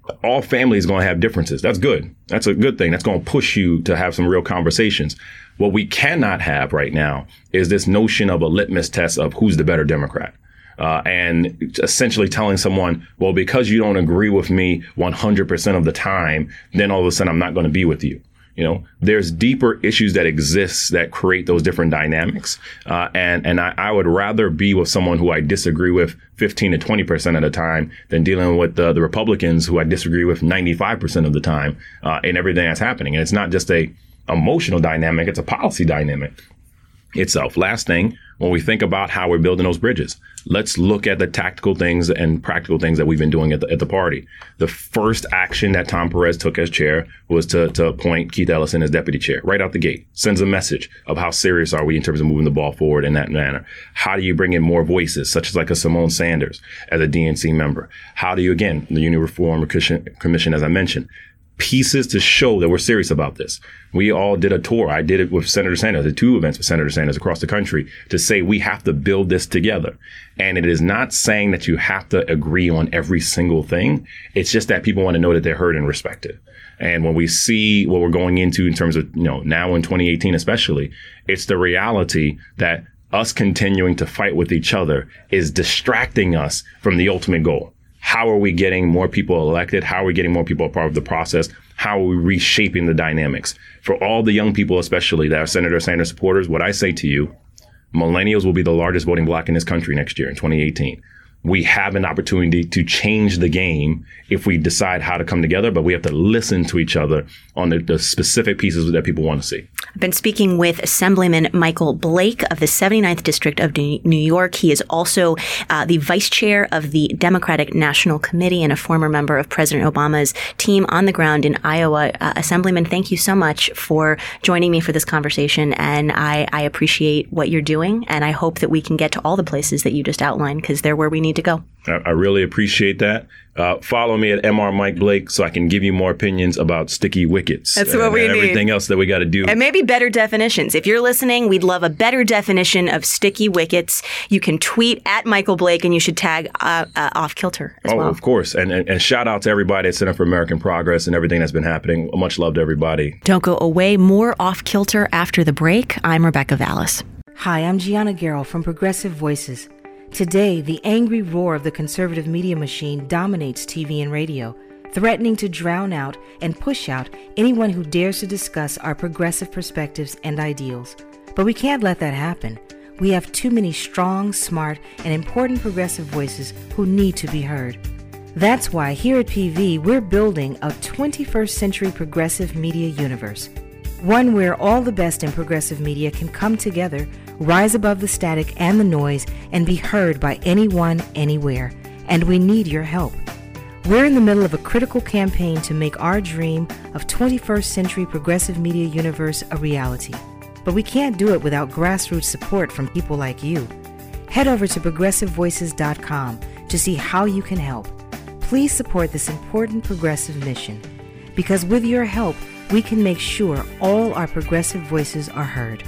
all families are going to have differences. That's good. That's a good thing. That's going to push you to have some real conversations. What we cannot have right now is this notion of a litmus test of who's the better Democrat. Uh, and essentially telling someone, well, because you don't agree with me one hundred percent of the time, then all of a sudden I'm not going to be with you. You know, there's deeper issues that exist that create those different dynamics. Uh, and, and I, I would rather be with someone who I disagree with fifteen to twenty percent of the time than dealing with the, the Republicans who I disagree with ninety-five percent of the time, uh, in everything that's happening. And it's not just a emotional dynamic. It's a policy dynamic itself. Last thing, when we think about how we're building those bridges, let's look at the tactical things and practical things that we've been doing at the, at the party. The first action that Tom Perez took as chair was to, to appoint Keith Ellison as deputy chair right out the gate. Sends a message of how serious are we in terms of moving the ball forward in that manner. How do you bring in more voices, such as like a Simone Sanders as a D N C member? How do you, again, the Union Reform Commission, as I mentioned, pieces to show that we're serious about this. We all did a tour. I did it with Senator Sanders, did two events with Senator Sanders across the country to say we have to build this together. And it is not saying that you have to agree on every single thing. It's just that people want to know that they're heard and respected. And when we see what we're going into in terms of, you know, now in twenty eighteen especially, it's the reality that us continuing to fight with each other is distracting us from the ultimate goal. How are we getting more people elected? How are we getting more people a part of the process? How are we reshaping the dynamics? For all the young people, especially that are Senator Sanders supporters, what I say to you, millennials will be the largest voting bloc in this country next year in twenty eighteen. We have an opportunity to change the game if we decide how to come together, but we have to listen to each other on the, the specific pieces that people want to see. I've been speaking with Assemblyman Michael Blake of the seventy-ninth District of New York. He is also uh, the vice chair of the Democratic National Committee and a former member of President Obama's team on the ground in Iowa. Uh, Assemblyman, thank you so much for joining me for this conversation, and I, I appreciate what you're doing, and I hope that we can get to all the places that you just outlined, because they're where we need to go. I, I really appreciate that. Uh, follow me at M R Mike Blake so I can give you more opinions about sticky wickets. That's what and, we and need. Everything else that we got to do. And maybe better definitions. If you're listening, we'd love a better definition of sticky wickets. You can tweet at Michael Blake, and you should tag uh, uh, Off Kilter as oh, well. Of course. And, and and shout out to everybody at Center for American Progress and everything that's been happening. Much love to everybody. Don't go away. More Off Kilter after the break. I'm Rebecca Vallis. Hi, I'm Gianna Garrell from Progressive Voices. Today, the angry roar of the conservative media machine dominates T V and radio, threatening to drown out and push out anyone who dares to discuss our progressive perspectives and ideals. But we can't let that happen. We have too many strong, smart, and important progressive voices who need to be heard. That's why here at P V, we're building a twenty-first century progressive media universe. One where all the best in progressive media can come together, rise above the static and the noise, and be heard by anyone, anywhere. And we need your help. We're in the middle of a critical campaign to make our dream of twenty-first century progressive media universe a reality. But we can't do it without grassroots support from people like you. Head over to progressive voices dot com to see how you can help. Please support this important progressive mission, because with your help, we can make sure all our progressive voices are heard.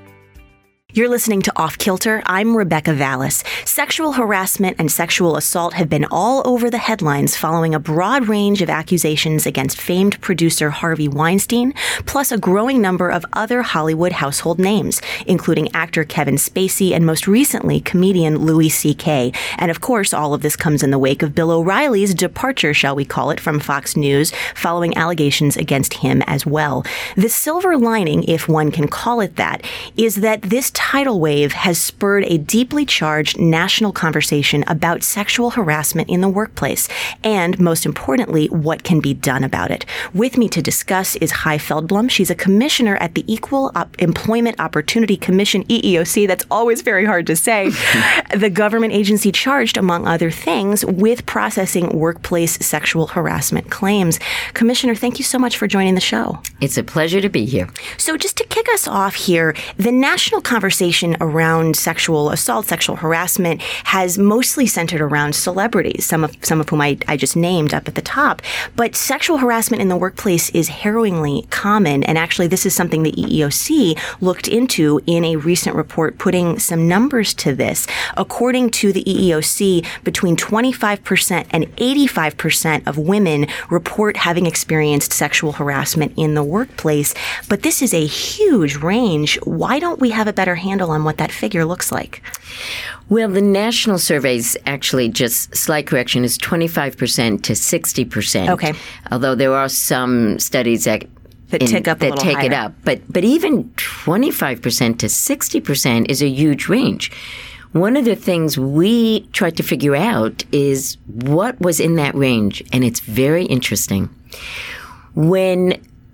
You're listening to Off Kilter. I'm Rebecca Vallis. Sexual harassment and sexual assault have been all over the headlines following a broad range of accusations against famed producer Harvey Weinstein, plus a growing number of other Hollywood household names, including actor Kevin Spacey and most recently comedian Louis C K. And of course, all of this comes in the wake of Bill O'Reilly's departure, shall we call it, from Fox News, following allegations against him as well. The silver lining, if one can call it that, is that this tidal wave has spurred a deeply charged national conversation about sexual harassment in the workplace, and most importantly, what can be done about it. With me to discuss is Hai Feldblum. She's a commissioner at the Equal Op- Employment Opportunity Commission, E E O C. That's always very hard to say. The government agency charged, among other things, with processing workplace sexual harassment claims. Commissioner, thank you so much for joining the show. It's a pleasure to be here. So just to kick us off here, the national conversation conversation around sexual assault, sexual harassment has mostly centered around celebrities, some of some of whom I, I just named up at the top. But sexual harassment in the workplace is harrowingly common. And actually, this is something the E E O C looked into in a recent report, putting some numbers to this. According to the E E O C, between twenty-five percent and eighty-five percent of women report having experienced sexual harassment in the workplace. But this is a huge range. Why don't we have a better handle on what that figure looks like? Well, the national surveys actually, just slight correction, is twenty-five percent to sixty percent. Okay. Although there are some studies that That in, tick up a that little take higher. it up. But but even twenty-five percent to sixty percent is a huge range. One of the things we tried to figure out is what was in that range, and it's very interesting. When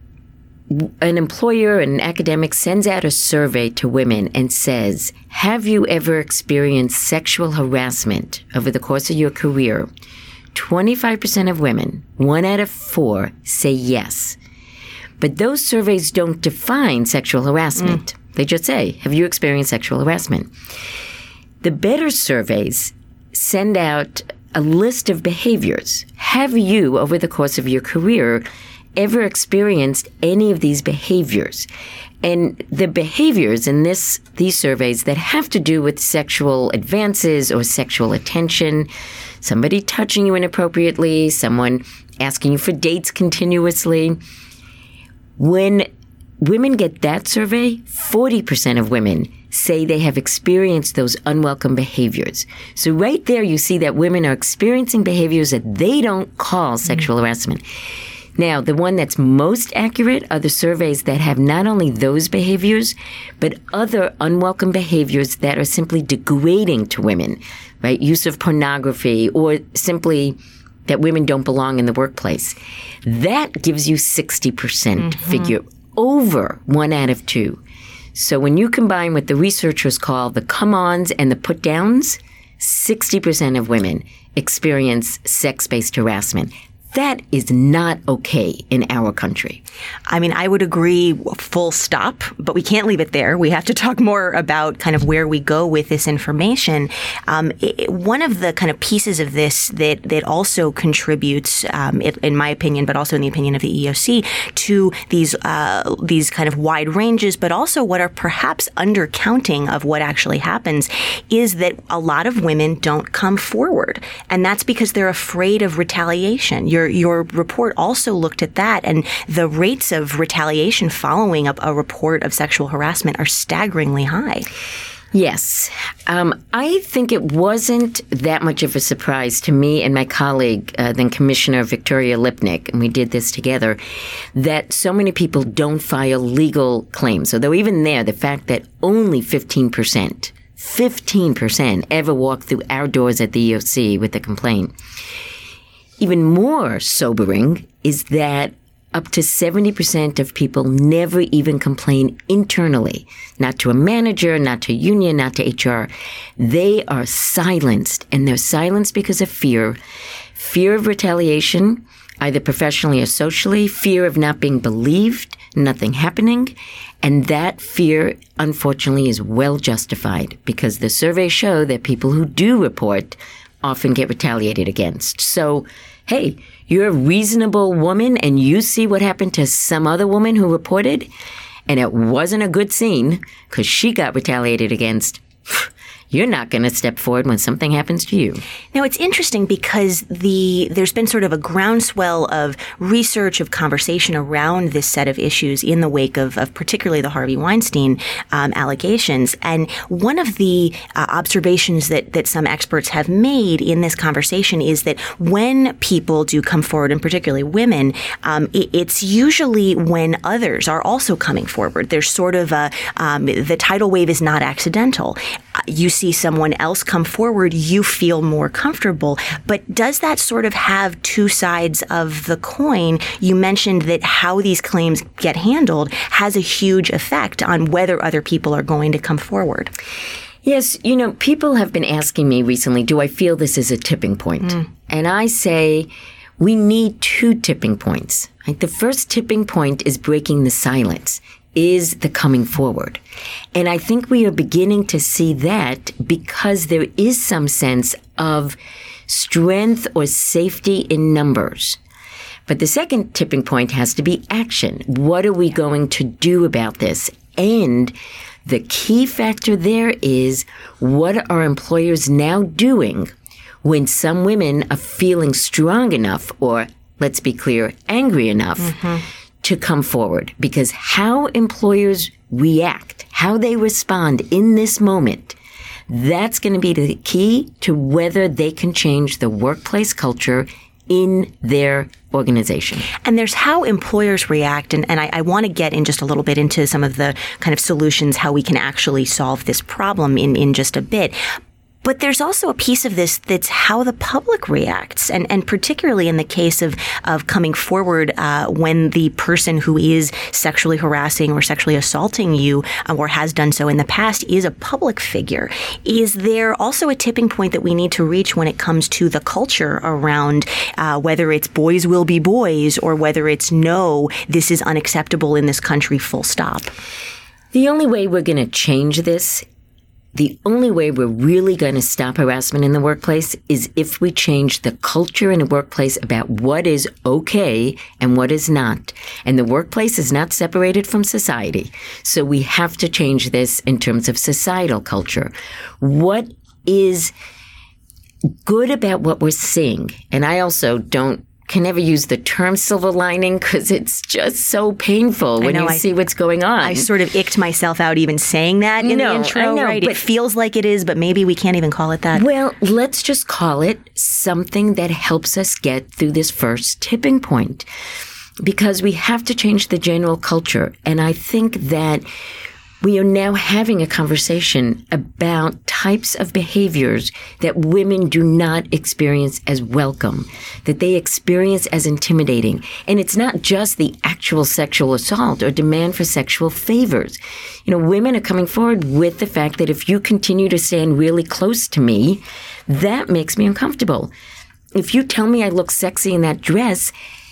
an employer, an academic sends out a survey to women and says, have you ever experienced sexual harassment over the course of your career? twenty-five percent of women, one out of four, say yes. But those surveys don't define sexual harassment. Mm. They just say, have you experienced sexual harassment? The better surveys send out a list of behaviors. Have you, over the course of your career, ever experienced any of these behaviors? And the behaviors in this these surveys that have to do with sexual advances or sexual attention, somebody touching you inappropriately, someone asking you for dates continuously. When women get that survey, forty percent of women say they have experienced those unwelcome behaviors. So right there you see that women are experiencing behaviors that they don't call sexual mm-hmm. harassment. Now, the one that's most accurate are the surveys that have not only those behaviors, but other unwelcome behaviors that are simply degrading to women, right? Use of pornography, or simply that women don't belong in the workplace. That gives you sixty percent mm-hmm. figure, over one out of two. So when you combine what the researchers call the come-ons and the put-downs, sixty percent of women experience sex-based harassment. That is not okay in our country. I mean, I would agree, full stop, but we can't leave it there. We have to talk more about kind of where we go with this information. Um, it, one of the kind of pieces of this that, that also contributes, um, it, in my opinion, but also in the opinion of the E E O C, to these uh, these kind of wide ranges, but also what are perhaps undercounting of what actually happens, is that a lot of women don't come forward. And that's because they're afraid of retaliation. You're Your report also looked at that, and the rates of retaliation following a, a report of sexual harassment are staggeringly high. Yes. Um, I think it wasn't that much of a surprise to me and my colleague, uh, then Commissioner Victoria Lipnick, and we did this together, that so many people don't file legal claims. Although even there, the fact that only fifteen percent, fifteen percent ever walk through our doors at the E E O C with a complaint. Even more sobering is that up to seventy percent of people never even complain internally, not to a manager, not to a union, not to H R. They are silenced, and they're silenced because of fear. Fear of retaliation, either professionally or socially, fear of not being believed, nothing happening. And that fear, unfortunately, is well justified, because the surveys show that people who do report often get retaliated against. So, hey, you're a reasonable woman and you see what happened to some other woman who reported, and it wasn't a good scene because she got retaliated against. You're not going to step forward when something happens to you. Now, it's interesting because the there's been sort of a groundswell of research, of conversation around this set of issues in the wake of, of particularly the Harvey Weinstein um, allegations. And one of the uh, observations that, that some experts have made in this conversation is that when people do come forward, and particularly women, um, it, it's usually when others are also coming forward. There's sort of a, um, the tidal wave is not accidental. You see someone else come forward, you feel more comfortable. But does that sort of have two sides of the coin? You mentioned that how these claims get handled has a huge effect on whether other people are going to come forward. Yes, you know, people have been asking me recently, do I feel this is a tipping point? Mm. And I say we need two tipping points. Like, the first tipping point is breaking the silence. is the coming forward. And I think we are beginning to see that because there is some sense of strength or safety in numbers. But the second tipping point has to be action. What are we going to do about this? And the key factor there is, what are employers now doing when some women are feeling strong enough, or let's be clear, angry enough mm-hmm. to come forward? Because how employers react, how they respond in this moment, that's going to be the key to whether they can change the workplace culture in their organization. And there's how employers react, and, and I, I want to get in just a little bit into some of the kind of solutions, how we can actually solve this problem in, in just a bit. But there's also a piece of this that's how the public reacts, and, and particularly in the case of, of coming forward uh, when the person who is sexually harassing or sexually assaulting you uh, or has done so in the past is a public figure. Is there also a tipping point that we need to reach when it comes to the culture around uh, whether it's boys will be boys or whether it's no, this is unacceptable in this country, full stop? The only way we're going to change this The only way we're really going to stop harassment in the workplace is if we change the culture in the workplace about what is okay and what is not. And the workplace is not separated from society. So we have to change this in terms of societal culture. What is good about what we're seeing? And I also don't can never use the term silver lining because it's just so painful when know, you I, see what's going on. I sort of icked myself out even saying that in no, the intro, I know, right? But it feels like it is, but maybe we can't even call it that. Well, let's just call it something that helps us get through this first tipping point, because we have to change the general culture. And I think that we are now having a conversation about types of behaviors that women do not experience as welcome, that they experience as intimidating. And it's not just the actual sexual assault or demand for sexual favors. You know, women are coming forward with the fact that if you continue to stand really close to me, that makes me uncomfortable. If you tell me I look sexy in that dress,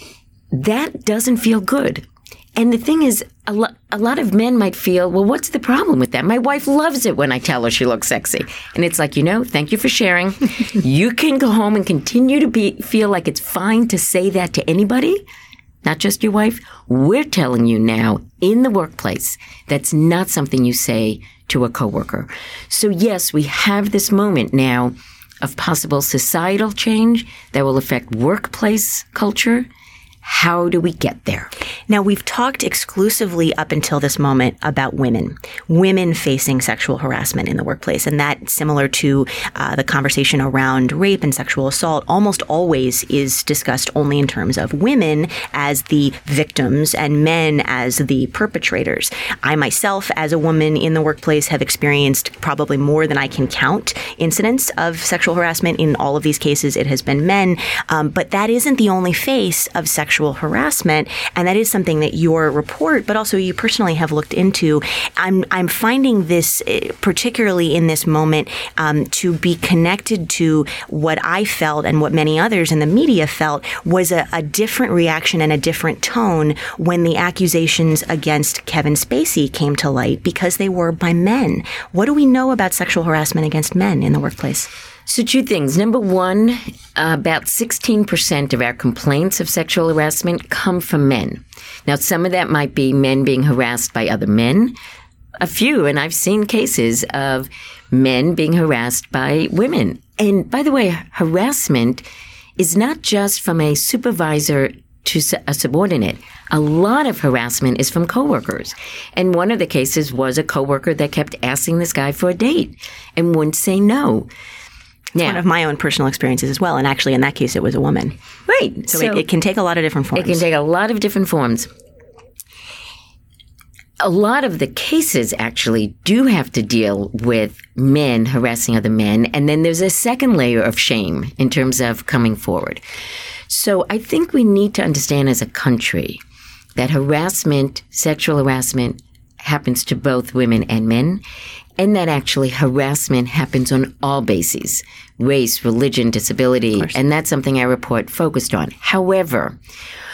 that doesn't feel good. And the thing is, a, lo- a lot of men might feel, well, what's the problem with that? My wife loves it when I tell her she looks sexy. And it's like, you know, thank you for sharing. You can go home and continue to be feel like it's fine to say that to anybody, not just your wife. We're telling you now in the workplace, that's not something you say to a coworker. So yes, we have this moment now of possible societal change that will affect workplace culture. How do we get there? Now, we've talked exclusively up until this moment about women, women facing sexual harassment in the workplace. And that, similar to uh, the conversation around rape and sexual assault, almost always is discussed only in terms of women as the victims and men as the perpetrators. I myself, as a woman in the workplace, have experienced probably more than I can count incidents of sexual harassment. In all of these cases, it has been men. Um, but that isn't the only face of sexual Sexual harassment, and that is something that your report, but also you personally have looked into. I'm I'm finding this, particularly in this moment, um, to be connected to what I felt and what many others in the media felt was a, a different reaction and a different tone when the accusations against Kevin Spacey came to light, because they were by men. What do we know about sexual harassment against men in the workplace? So two things. Number one, uh, about sixteen percent of our complaints of sexual harassment come from men. Now, some of that might be men being harassed by other men. A few, and I've seen cases of men being harassed by women. And by the way, harassment is not just from a supervisor to a subordinate. A lot of harassment is from coworkers. And one of the cases was a coworker that kept asking this guy for a date and wouldn't say no. Now, one of my own personal experiences as well. And actually, in that case, it was a woman. Right. So, so it, it can take a lot of different forms. It can take a lot of different forms. A lot of the cases actually do have to deal with men harassing other men. And then there's a second layer of shame in terms of coming forward. So I think we need to understand as a country that harassment, sexual harassment, happens to both women and men. And that actually harassment happens on all bases, race, religion, disability, and that's something our report focused on. However,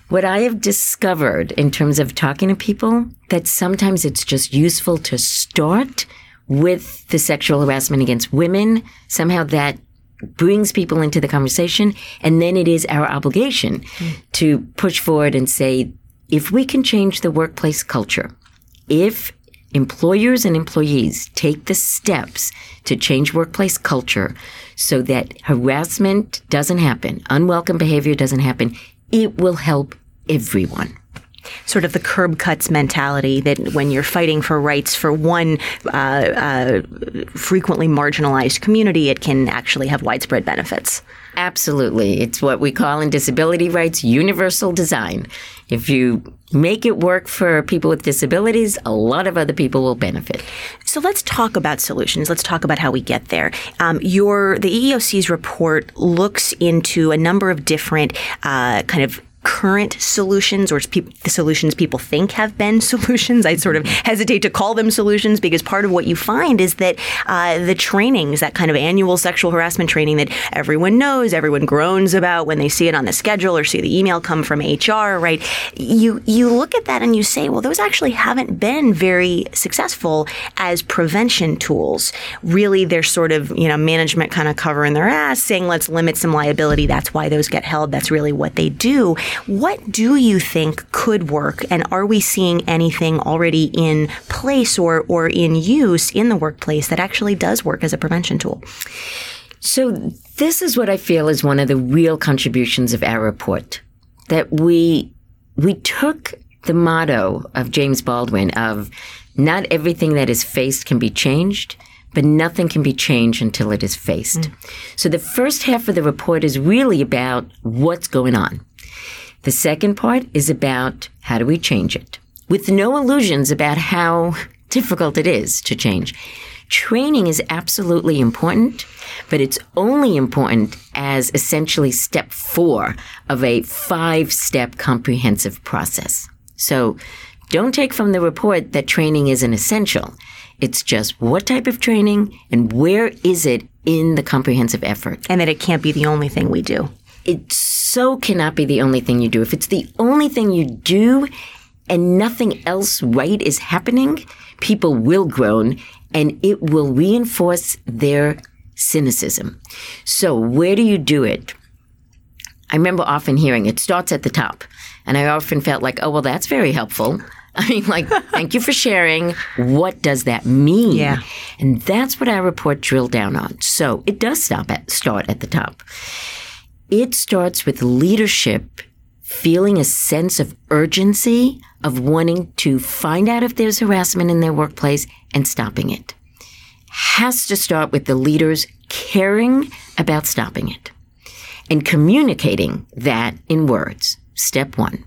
What I have discovered in terms of talking to people, that sometimes it's just useful to start with the sexual harassment against women. Somehow that brings people into the conversation. And then it is our obligation mm. to push forward and say, if we can change the workplace culture, if employers and employees take the steps to change workplace culture so that harassment doesn't happen, unwelcome behavior doesn't happen, it will help everyone. Sort of the curb cuts mentality that when you're fighting for rights for one uh, uh, frequently marginalized community, it can actually have widespread benefits. Absolutely. It's what we call in disability rights universal design. If you make it work for people with disabilities, a lot of other people will benefit. So let's talk about solutions. Let's talk about how we get there. Um, your the E E O C's report looks into a number of different uh, kind of current solutions, or pe- the solutions people think have been solutions. I sort of hesitate to call them solutions because part of what you find is that uh, the trainings, that kind of annual sexual harassment training that everyone knows, everyone groans about when they see it on the schedule or see the email come from H R, right? You you look at that and you say, well, those actually haven't been very successful as prevention tools. Really, they're sort of, you know, management kind of covering their ass, saying, let's limit some liability. That's why those get held. That's really what they do. What do you think could work, and are we seeing anything already in place or, or in use in the workplace that actually does work as a prevention tool? So this is what I feel is one of the real contributions of our report, that we we took the motto of James Baldwin of not everything that is faced can be changed, but nothing can be changed until it is faced. Mm. So the first half of the report is really about what's going on. The second part is about how do we change it, with no illusions about how difficult it is to change. Training is absolutely important, but it's only important as essentially step four of a five-step comprehensive process. So don't take from the report that training isn't essential. It's just what type of training and where is it in the comprehensive effort. And that it can't be the only thing we do. It so cannot be the only thing you do. If it's the only thing you do and nothing else right is happening, people will groan and it will reinforce their cynicism. So where do you do it? I remember often hearing it starts at the top. And I often felt like, oh, well, that's very helpful. I mean, like, thank you for sharing. What does that mean? Yeah. And that's what our report drilled down on. So it does stop at, start at the top. It starts with leadership feeling a sense of urgency of wanting to find out if there's harassment in their workplace and stopping it. Has to start with the leaders caring about stopping it and communicating that in words. Step one.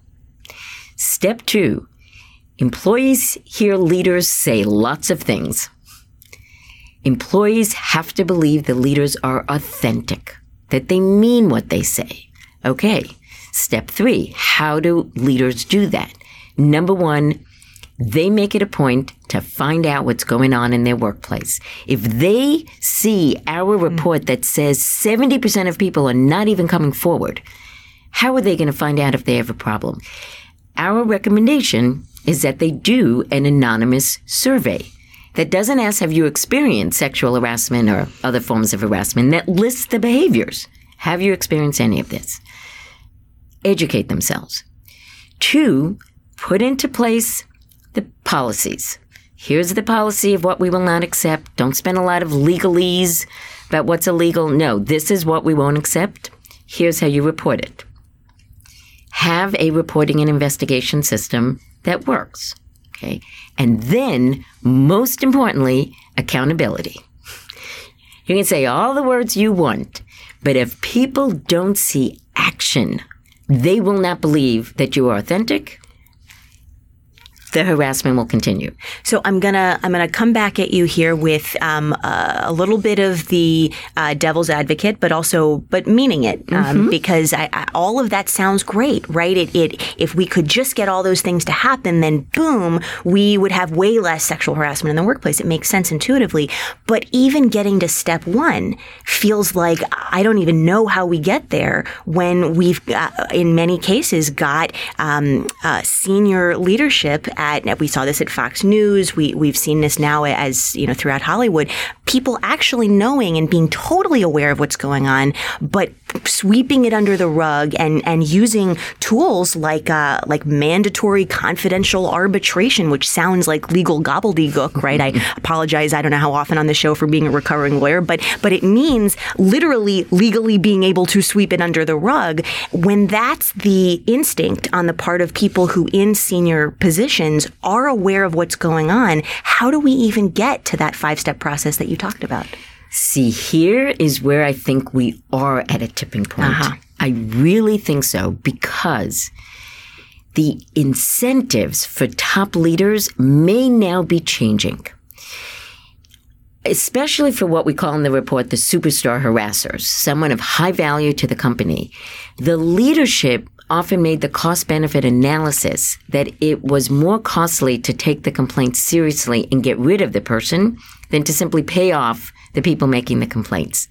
Step two, employees hear leaders say lots of things. Employees have to believe the leaders are authentic, that they mean what they say. Okay. Step three, how do leaders do that? Number one, they make it a point to find out what's going on in their workplace. If they see our report that says seventy percent of people are not even coming forward, how are they going to find out if they have a problem? Our recommendation is that they do an anonymous survey that doesn't ask, have you experienced sexual harassment or other forms of harassment, that lists the behaviors. Have you experienced any of this? Educate themselves. Two, put into place the policies. Here's the policy of what we will not accept. Don't spend a lot of legalese about what's illegal. No, this is what we won't accept. Here's how you report it. Have a reporting and investigation system that works. Okay. And then, most importantly, accountability. You can say all the words you want, but if people don't see action, they will not believe that you are authentic. the harassment will continue. So I'm gonna I'm gonna come back at you here with um, uh, a little bit of the uh, devil's advocate, but also but meaning it um, mm-hmm. because I, I, all of that sounds great, right? It it if we could just get all those things to happen, then boom, we would have way less sexual harassment in the workplace. It makes sense intuitively, but even getting to step one feels like I don't even know how we get there when we've uh, in many cases got um, uh, senior leadership. At, we saw this at Fox News. We, we've seen this now as, you know, throughout Hollywood. People actually knowing and being totally aware of what's going on, but sweeping it under the rug and, and using tools like uh, like mandatory confidential arbitration, which sounds like legal gobbledygook, right? I apologize. I don't know how often on the show for being a recovering lawyer, but but it means literally legally being able to sweep it under the rug. When that's the instinct on the part of people who in senior positions are aware of what's going on, how do we even get to that five-step process that you talked about? See, here is where I think we are at a tipping point. Uh-huh. I really think so, because the incentives for top leaders may now be changing, especially for what we call in the report the superstar harassers, someone of high value to the company. The leadership often made the cost-benefit analysis that it was more costly to take the complaint seriously and get rid of the person than to simply pay off the people making the complaints.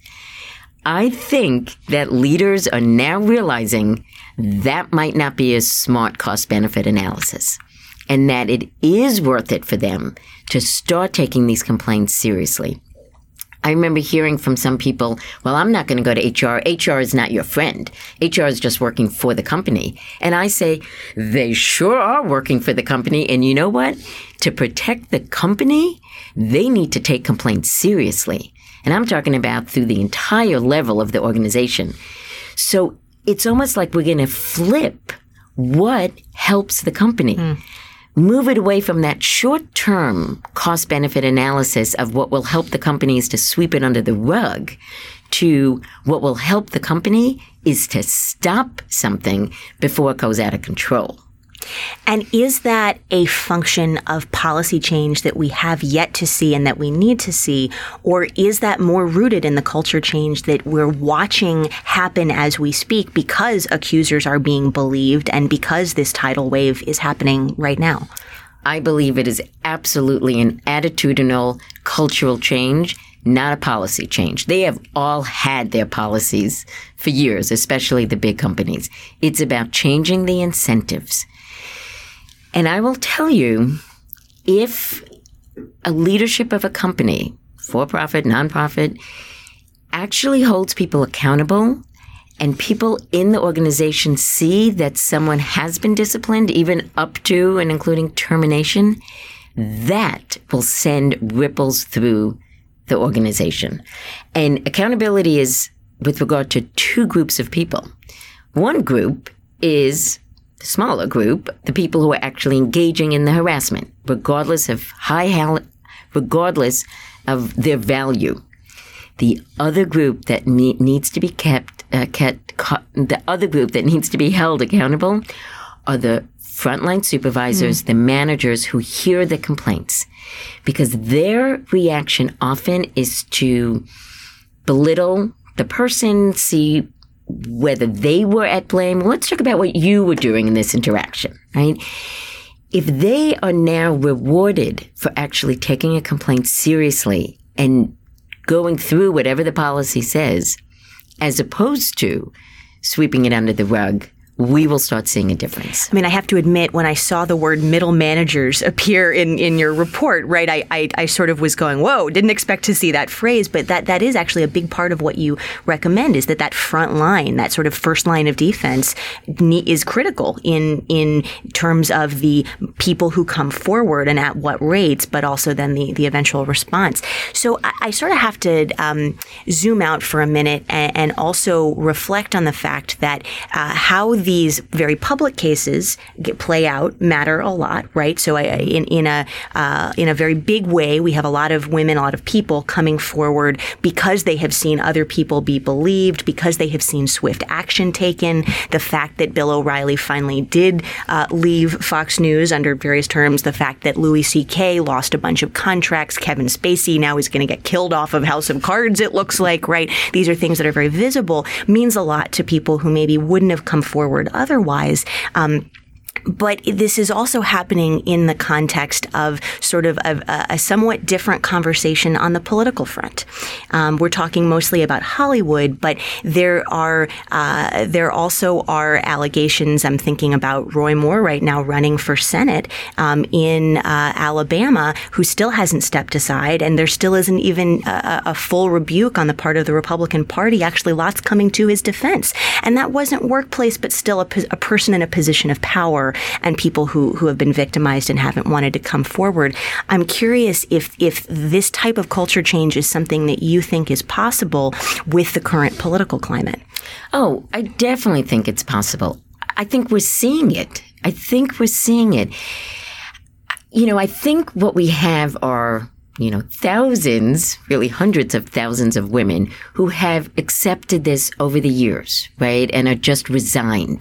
I think that leaders are now realizing that might not be a smart cost-benefit analysis, and that it is worth it for them to start taking these complaints seriously. I remember hearing from some people, well, I'm not going to go to H R. H R is not your friend. H R is just working for the company. And I say, they sure are working for the company. And you know what? To protect the company, they need to take complaints seriously. And I'm talking about through the entire level of the organization. So it's almost like we're going to flip what helps the company. Mm. Move it away from that short-term cost-benefit analysis of what will help the companies to sweep it under the rug to what will help the company is to stop something before it goes out of control. And is that a function of policy change that we have yet to see and that we need to see? Or is that more rooted in the culture change that we're watching happen as we speak because accusers are being believed and because this tidal wave is happening right now? I believe it is absolutely an attitudinal cultural change, not a policy change. They have all had their policies for years, especially the big companies. It's about changing the incentives. And I will tell you, if a leadership of a company, for-profit, nonprofit, actually holds people accountable and people in the organization see that someone has been disciplined, even up to and including termination, that will send ripples through the organization. And accountability is with regard to two groups of people. One group is the smaller group, the people who are actually engaging in the harassment, regardless of high, regardless of their value. The other group that ne- needs to be kept, uh, kept, co- the other group that needs to be held accountable are the frontline supervisors, mm. the managers who hear the complaints, because their reaction often is to belittle the person, see whether they were at blame. Let's talk about what you were doing in this interaction, right? If they are now rewarded for actually taking a complaint seriously and going through whatever the policy says, as opposed to sweeping it under the rug, we will start seeing a difference. I mean, I have to admit, when I saw the word middle managers appear in, in your report, right, I, I, I sort of was going, whoa, didn't expect to see that phrase. But that, that is actually a big part of what you recommend, is that that front line, that sort of first line of defense is critical in, in terms of the people who come forward and at what rates, but also then the, the eventual response. So I, I sort of have to um, zoom out for a minute and, and also reflect on the fact that uh, how the these very public cases get, play out matter a lot, right? So I, in, in a uh, in a very big way, we have a lot of women, a lot of people coming forward because they have seen other people be believed, because they have seen swift action taken. The fact that Bill O'Reilly finally did uh, leave Fox News under various terms, the fact that Louis C K lost a bunch of contracts, Kevin Spacey now is going to get killed off of House of Cards, it looks like, right? These are things that are very visible, means a lot to people who maybe wouldn't have come forward otherwise. Um, But this is also happening in the context of sort of a, a somewhat different conversation on the political front. Um, we're talking mostly about Hollywood, but there are uh, there also are allegations. I'm thinking about Roy Moore right now running for Senate um, in uh, Alabama, who still hasn't stepped aside, and there still isn't even a, a full rebuke on the part of the Republican Party. Actually, lots coming to his defense, and that wasn't workplace, but still a, a person in a position of power. And people who, who have been victimized and haven't wanted to come forward. I'm curious if if this type of culture change is something that you think is possible with the current political climate. Oh, I definitely think it's possible. I think we're seeing it. I think we're seeing it. You know, I think what we have are, you know, thousands, really hundreds of thousands of women who have accepted this over the years, right, and are just resigned.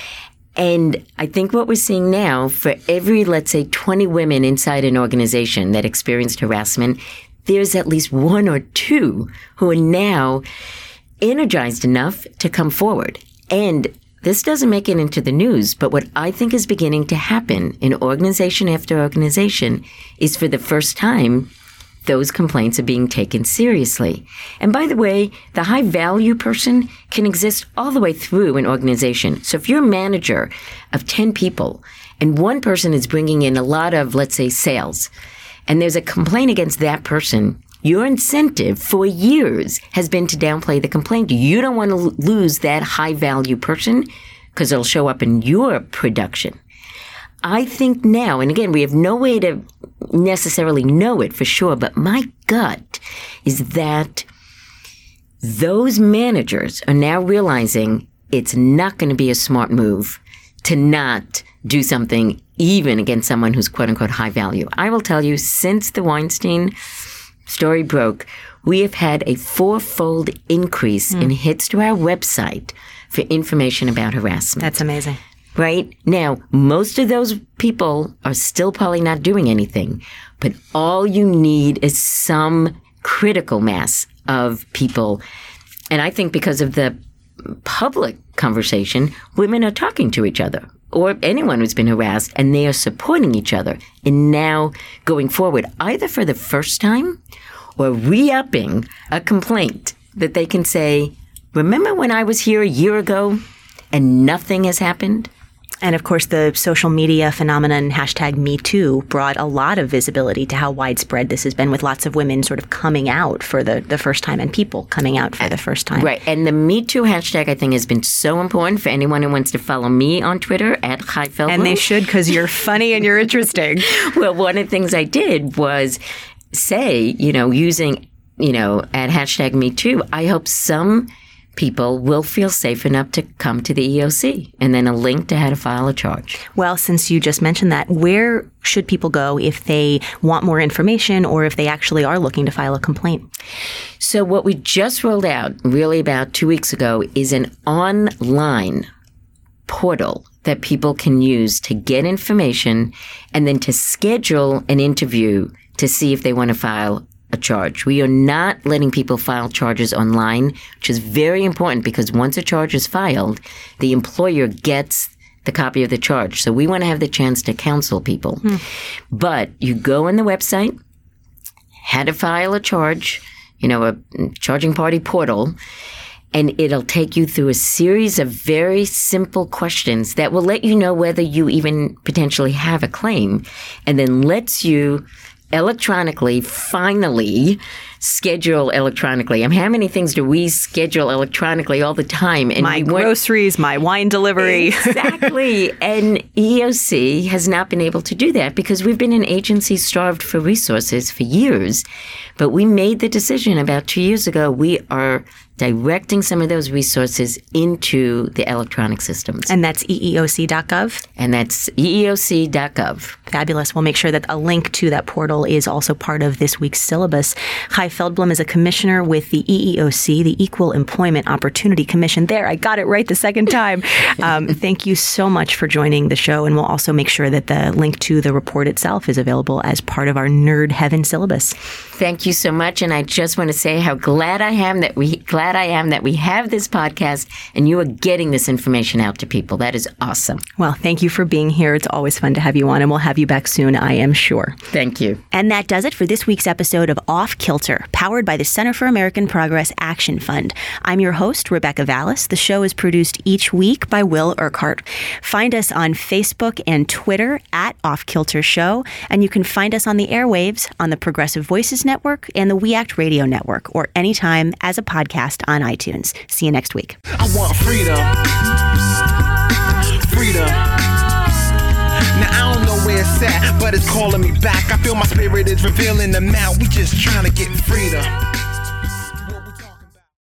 And I think what we're seeing now, for every, let's say, twenty women inside an organization that experienced harassment, there's at least one or two who are now energized enough to come forward. And this doesn't make it into the news, but what I think is beginning to happen in organization after organization is, for the first time, those complaints are being taken seriously. And by the way, the high value person can exist all the way through an organization. So if you're a manager of ten people and one person is bringing in a lot of, let's say, sales, and there's a complaint against that person, your incentive for years has been to downplay the complaint. You don't want to lose that high value person because it'll show up in your production. I think now, and again, we have no way to necessarily know it for sure, but my gut is that those managers are now realizing it's not going to be a smart move to not do something even against someone who's quote unquote high value. I will tell you, since the Weinstein story broke, we have had a fourfold increase mm. in hits to our website for information about harassment. That's amazing. Right? Now, most of those people are still probably not doing anything, but all you need is some critical mass of people. And I think because of the public conversation, women are talking to each other, or anyone who's been harassed, and they are supporting each other in now going forward, either for the first time or re-upping a complaint that they can say, remember when I was here a year ago and nothing has happened? And of course, the social media phenomenon, hashtag Me Too, brought a lot of visibility to how widespread this has been, with lots of women sort of coming out for the, the first time and people coming out for the first time. Right. And the Me Too hashtag, I think, has been so important for anyone who wants to follow me on Twitter at Chai Feldman. And they should, because you're funny and you're interesting. Well, one of the things I did was say, you know, using, you know, at hashtag Me Too, I hope some people will feel safe enough to come to the E E O C, and then a link to how to file a charge. Well, since you just mentioned that, where should people go if they want more information or if they actually are looking to file a complaint? So what we just rolled out really about two weeks ago is an online portal that people can use to get information and then to schedule an interview to see if they want to file a charge. We are not letting people file charges online, which is very important because once a charge is filed, the employer gets the copy of the charge. So we want to have the chance to counsel people. Hmm. But you go on the website, how to file a charge, you know, a charging party portal, and it'll take you through a series of very simple questions that will let you know whether you even potentially have a claim, and then lets you electronically, finally, schedule electronically. I mean, how many things do we schedule electronically all the time? And my we groceries, my wine delivery. Exactly. And E E O C has not been able to do that because we've been an agency starved for resources for years. But we made the decision about two years ago, we are directing some of those resources into the electronic systems. And that's E E O C dot gov? And that's E E O C dot gov. Fabulous. We'll make sure that a link to that portal is also part of this week's syllabus. Chai Feldblum is a commissioner with the E E O C, the Equal Employment Opportunity Commission. There, I got it right the second time. Um, thank you so much for joining the show, and we'll also make sure that the link to the report itself is available as part of our Nerd Heaven syllabus. Thank you so much, and I just want to say how glad I am that we glad I am that we have this podcast, and you are getting this information out to people. That is awesome. Well, thank you for being here. It's always fun to have you on, and we'll have you back soon, I am sure. Thank you. And that does it for this week's episode of Off Kilter, powered by the Center for American Progress Action Fund. I'm your host, Rebecca Vallis. The show is produced each week by Will Urquhart. Find us on Facebook and Twitter at Off Kilter Show, and you can find us on the airwaves on the Progressive Voices Network and the We Act Radio Network, or anytime as a podcast on iTunes. See you next week. I want freedom. Freedom. Now I don't know where it's at, but it's calling me back. I feel my spirit is revealing the mouth. We just trying to get freedom.